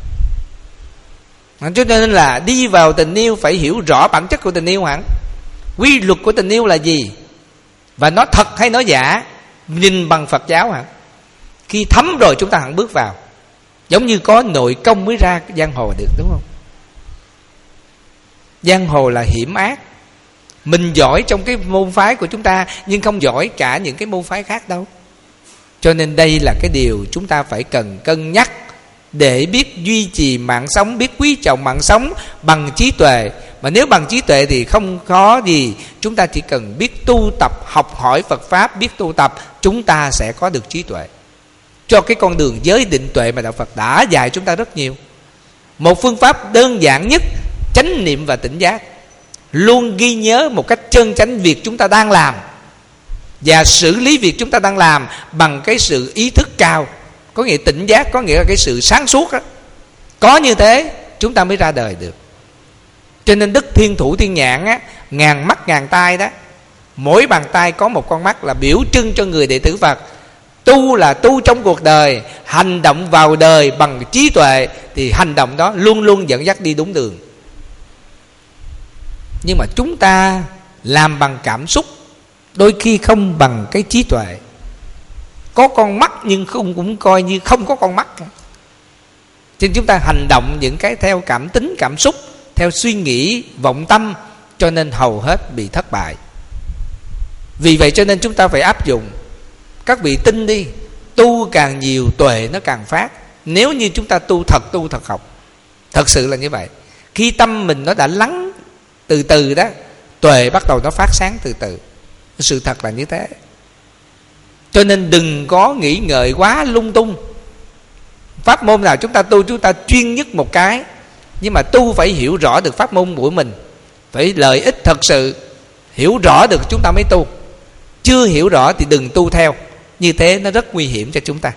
Cho nên là đi vào tình yêu phải hiểu rõ bản chất của tình yêu hẳn, quy luật của tình yêu là gì, và nó thật hay nó giả, nhìn bằng Phật giáo hả. Khi thấm rồi chúng ta hẳn bước vào. Giống như có nội công mới ra giang hồ được, đúng không? Giang hồ là hiểm ác. Mình giỏi trong cái môn phái của chúng ta, nhưng không giỏi cả những cái môn phái khác đâu. Cho nên đây là cái điều chúng ta phải cần cân nhắc, để biết duy trì mạng sống, biết quý trọng mạng sống bằng trí tuệ. Mà nếu bằng trí tuệ thì không khó gì. Chúng ta chỉ cần biết tu tập, học hỏi Phật Pháp, biết tu tập, chúng ta sẽ có được trí tuệ. Cho cái con đường giới định tuệ mà Đạo Phật đã dạy chúng ta rất nhiều. Một phương pháp đơn giản nhất, chánh niệm và tỉnh giác. Luôn ghi nhớ một cách chân chánh việc chúng ta đang làm, và xử lý việc chúng ta đang làm bằng cái sự ý thức cao. Có nghĩa tỉnh giác, có nghĩa là cái sự sáng suốt đó. Có như thế chúng ta mới ra đời được. Cho nên Đức Thiên Thủ Thiên Nhãn á, ngàn mắt ngàn tai đó, mỗi bàn tay có một con mắt, là biểu trưng cho người đệ tử Phật. Tu là tu trong cuộc đời, hành động vào đời bằng trí tuệ, thì hành động đó luôn luôn dẫn dắt đi đúng đường. Nhưng mà chúng ta làm bằng cảm xúc, đôi khi không bằng cái trí tuệ. Có con mắt nhưng không cũng coi như không có con mắt. Cho nên chúng ta hành động những cái theo cảm tính, cảm xúc, theo suy nghĩ, vọng tâm, cho nên hầu hết bị thất bại. Vì vậy cho nên chúng ta phải áp dụng. Các vị tin đi, tu càng nhiều tuệ nó càng phát. Nếu như chúng ta tu thật, tu thật học, thật sự là như vậy. Khi tâm mình nó đã lắng từ từ đó, tuệ bắt đầu nó phát sáng từ từ. Sự thật là như thế. Cho nên đừng có nghĩ ngợi quá lung tung. Pháp môn nào chúng ta tu, chúng ta chuyên nhất một cái. Nhưng mà tu phải hiểu rõ được pháp môn của mình, phải lợi ích thật sự. Hiểu rõ được chúng ta mới tu. Chưa hiểu rõ thì đừng tu theo. Như thế nó rất nguy hiểm cho chúng ta.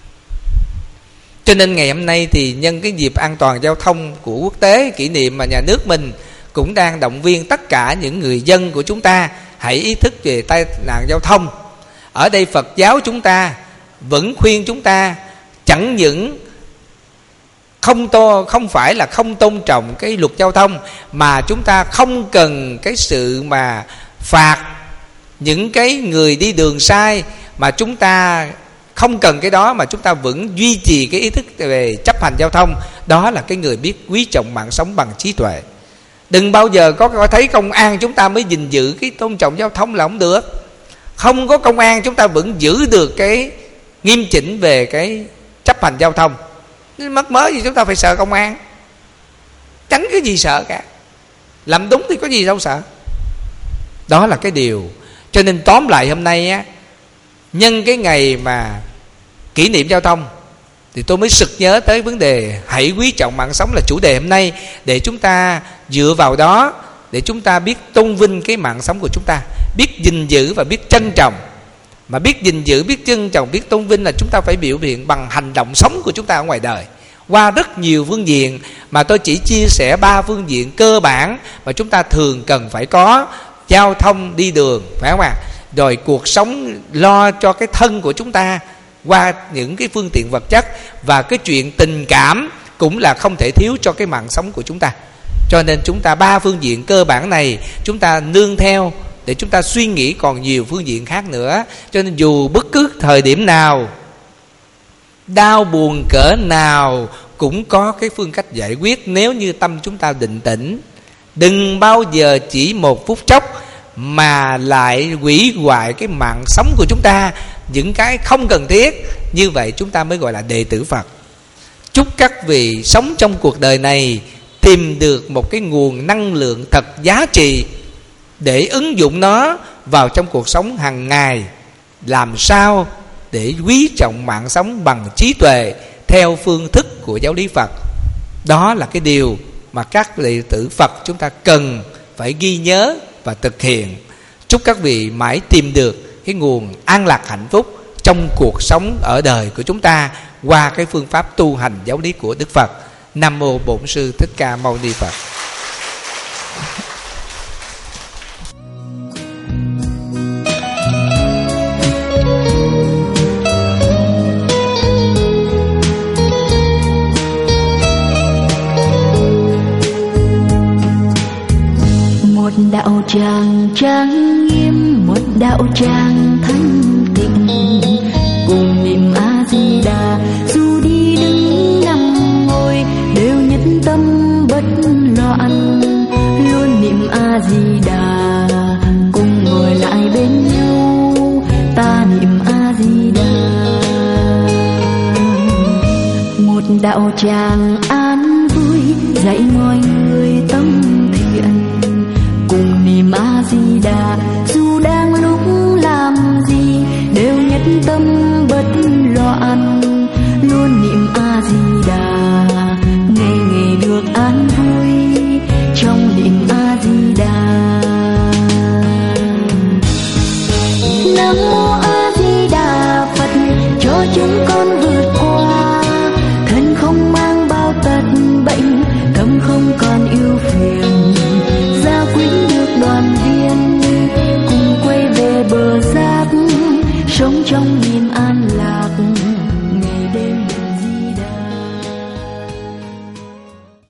Cho nên ngày hôm nay thì nhân cái dịp an toàn giao thông của quốc tế, kỷ niệm mà nhà nước mình cũng đang động viên tất cả những người dân của chúng ta hãy ý thức về tai nạn giao thông. Ở đây Phật giáo chúng ta vẫn khuyên chúng ta chẳng những không to, không phải là không tôn trọng cái luật giao thông, mà chúng ta không cần cái sự mà phạt những cái người đi đường sai, mà chúng ta không cần cái đó, mà chúng ta vẫn duy trì cái ý thức về chấp hành giao thông. Đó là cái người biết quý trọng mạng sống bằng trí tuệ. Đừng bao giờ có, có thấy công an chúng ta mới gìn giữ cái tôn trọng giao thông là không được. Không có công an chúng ta vẫn giữ được cái nghiêm chỉnh về cái chấp hành giao thông. Mất mớ gì chúng ta phải sợ công an. Tránh cái gì sợ cả. Làm đúng thì có gì đâu sợ. Đó là cái điều. Cho nên tóm lại hôm nay á, nhân cái ngày mà kỷ niệm giao thông, thì tôi mới sực nhớ tới vấn đề hãy quý trọng mạng sống là chủ đề hôm nay. Để chúng ta dựa vào đó, để chúng ta biết tôn vinh cái mạng sống của chúng ta, biết gìn giữ và biết trân trọng. Mà biết gìn giữ, biết trân trọng, biết tôn vinh là chúng ta phải biểu hiện bằng hành động sống của chúng ta ở ngoài đời, qua rất nhiều phương diện. Mà tôi chỉ chia sẻ ba phương diện cơ bản mà chúng ta thường cần phải có. Giao thông, đi đường, phải không ạ? Rồi cuộc sống lo cho cái thân của chúng ta qua những cái phương tiện vật chất. Và cái chuyện tình cảm cũng là không thể thiếu cho cái mạng sống của chúng ta. Cho nên chúng ta ba phương diện cơ bản này chúng ta nương theo, để chúng ta suy nghĩ còn nhiều phương diện khác nữa. Cho nên dù bất cứ thời điểm nào, đau buồn cỡ nào, cũng có cái phương cách giải quyết nếu như tâm chúng ta định tĩnh. Đừng bao giờ chỉ một phút chốc mà lại hủy hoại cái mạng sống của chúng ta, những cái không cần thiết. Như vậy chúng ta mới gọi là đệ tử Phật. Chúc các vị sống trong cuộc đời này tìm được một cái nguồn năng lượng thật giá trị để ứng dụng nó vào trong cuộc sống hàng ngày, làm sao để quý trọng mạng sống bằng trí tuệ theo phương thức của giáo lý Phật. Đó là cái điều mà các đệ tử Phật chúng ta cần phải ghi nhớ và thực hiện. Chúc các vị mãi tìm được cái nguồn an lạc hạnh phúc trong cuộc sống ở đời của chúng ta qua cái phương pháp tu hành giáo lý của Đức Phật. Nam mô Bổn Sư Thích Ca Mâu Ni Phật. Một đạo tràng trang nghiêm, một đạo tràng thanh tịnh, cùng niệm A Di Đà, dù đi đứng nằm ngồi đều nhất tâm bất loạn, luôn niệm A Di Đà, cùng ngồi lại bên nhau ta niệm A Di Đà. Một đạo tràng an vui dạy mọi người tâm thiện, cùng niệm A Di Đà, dù đang lúc làm gì đều nhất tâm bất loạn, luôn niệm A Di Đà.